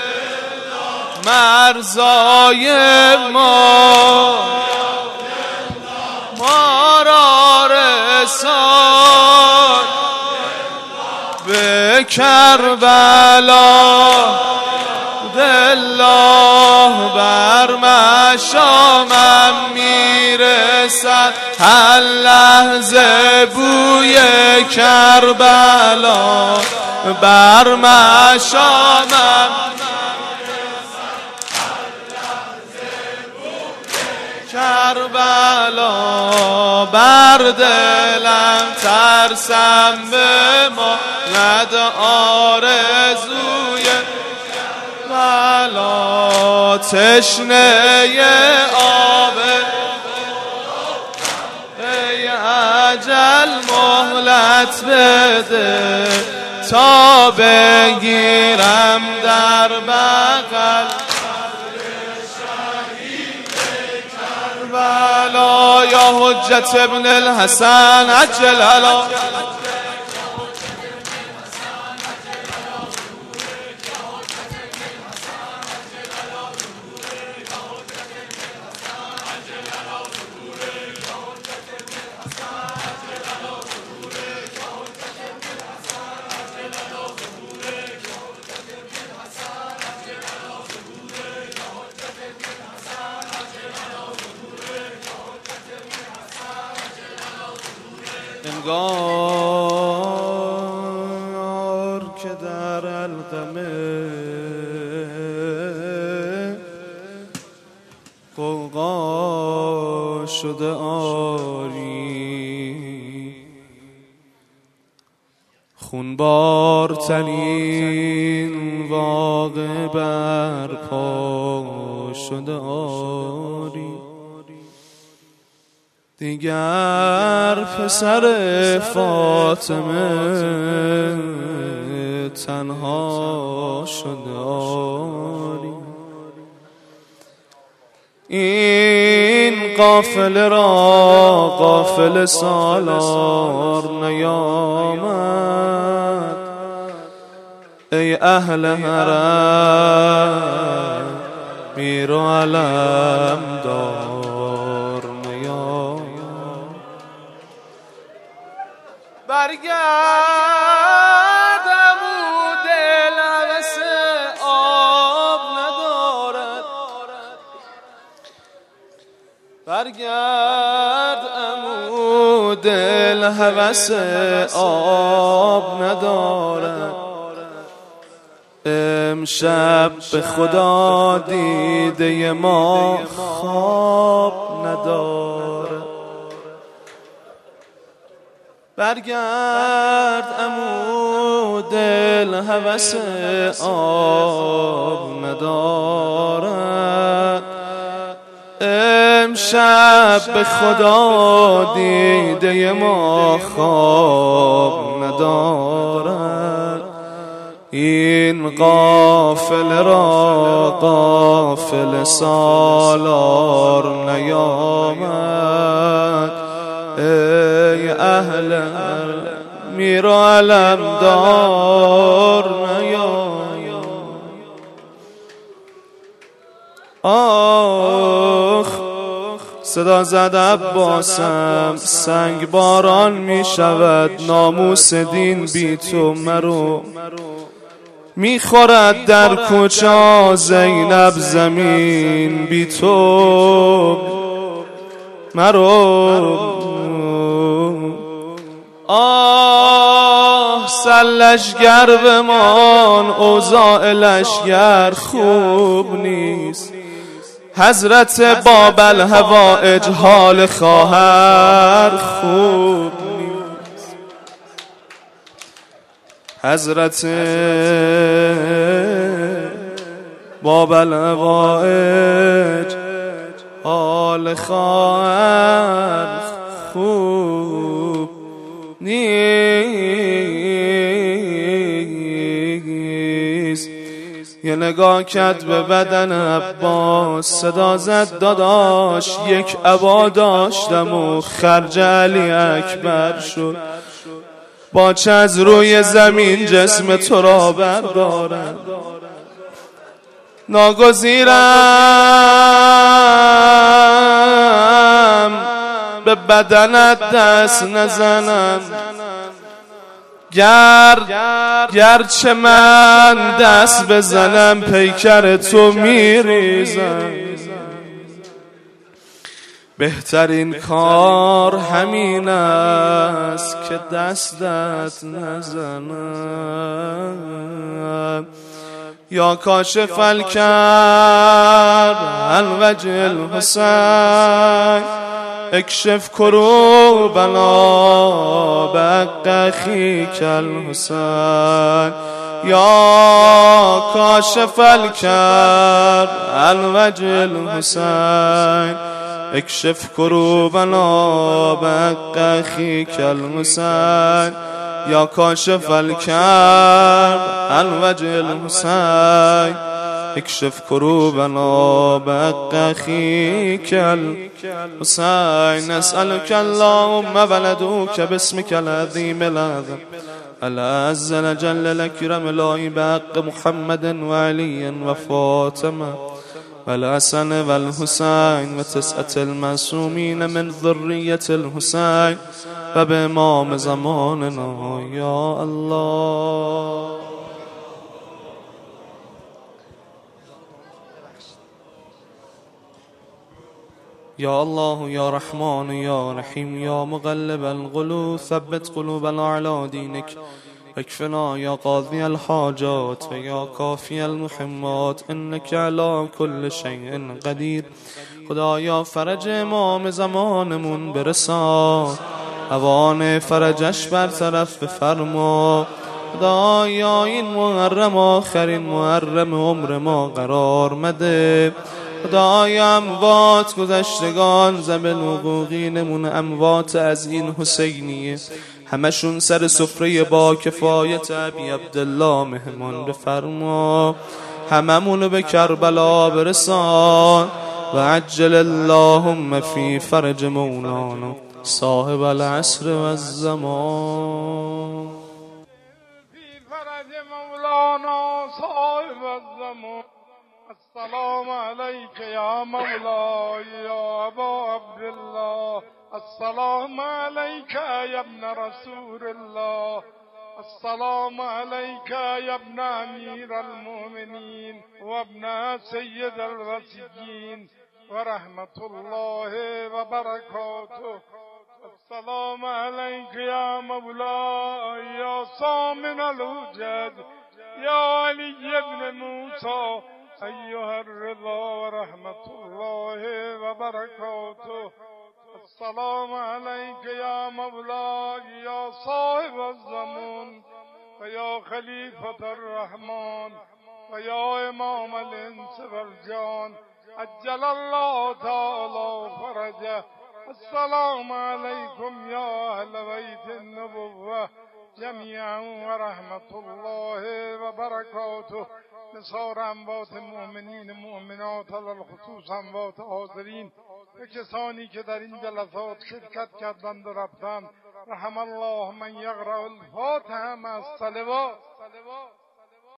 مرزای ما ما را رسان به کربلا دلله بر مشامم میرسان سر هر لحظه بوی کربلا بر مشامم کربلا بر دلم ترسم به ما ند آرزوی بلا تشنه آب ای اجل مهلت بده تا بگیرم در بغل بلا یا حجت ابن الحسن عجل علا انگار که در القمه غوغا شده آری خونبار ترین واقع برپا شده آری دیگر پسر فاطمه تنها شده آری این قافله را قافله سالار نیامد ای اهل حرم میر و علم دار برگرد عمو دل هوس آب ندارد برگرد عمو دل هوس آب ندارد امشب به خدا دیده ما خواب ندارد برگرد عمو دل هوس آب ندارد امشب به خدا دیده ما خواب ندارد این قافله را قافله سالار نیامد ای اهل میر و علم دار نیامد آخ صدا زد عباسم سنگ باران می شود ناموس دین بی تو مرو می خورد در کوچه زینب زمین بی تو مرو آه سلشگر بمان اوضاع لشگر خوب نیست حضرت باب الهوائج حال خواهر خوب نیست حضرت باب الهوائج حال خواهر خوب نیست یه نگاه کرد به بدن عباس صدا زد داداش یک عبا داشتم و خرج علی اکبر شد با چه از روی زمین جسم تو را بردارم ناگزیرم به بدنت دست نزنم گر گرچه من دست بزنم پیکر تو میریزم بهترین کار همین است که دستت نزنم. یا کاشف الکرب عن وجه الحسین اکشف کروبنا بحق اخیک الحسین. یا کاشف الکرب عن وجه الحسین اکشف کروبنا بحق اخیک الحسین. یا کاشف الکرب عن وجه الحسین اکشف کروبنا بحق اخیک الحسین. نسألك اللهم ولدوك باسمك العظیم الأعظم العز الجل الأكرم الهی بحق محمد وعلي وفاطمة والحسن والحسين وتسعة المعصومين من ذرية الحسين وبإمام زماننا يا الله. يا الله يا رحمن يا رحيم يا مقلب القلوب ثبت قلوبنا على دينك اكفنا يا قاضي الحاجات ويا كافي المحمات انك على كل شيء قدير. خدایا فرج امام زمانمون برسان، اوان فرجش برطرف بفرما. خدایا این محرم آخرین محرم عمر ما قرار مده. خدایا اموات گذشتگان زمین حقوقینمون اموات از این حسینیه همشون سر سفره با کفایت ابی عبدالله مهمان بفرما. هممونو به کربلا برسان و عجل اللهم فی فرج مولانا صاحب العصر و الزمان. فی فرج مولانا صاحب الزمان. السلام علیک یا مولاي یا ابا عبدالله. السلام علیک یا ابن رسول الله. السلام علیک یا ابن امیر المؤمنین و ابن سید الوصیین و رحمت الله و برکاته. السلام علیک یا مولاي یا سامن الوجد یا علی ابن موسی ایها الرضا و رحمت الله و برکاته. السلام علیک یا مولاي یا صاحب الزمان و یا خلیفة الرحمن و یا امام الانس والجان عجل الله تعالی فرجه. السلام علیکم یا اهل بیت النبوة جمیعا و رحمت الله و برکاته. نثار اموات مؤمنین مؤمنات على الخصوص اموات حاضرین و کسانی که در این جلسات شرکت کردند و رفتند. رحم الله من یقرأ الفاتحه مع الصلوات.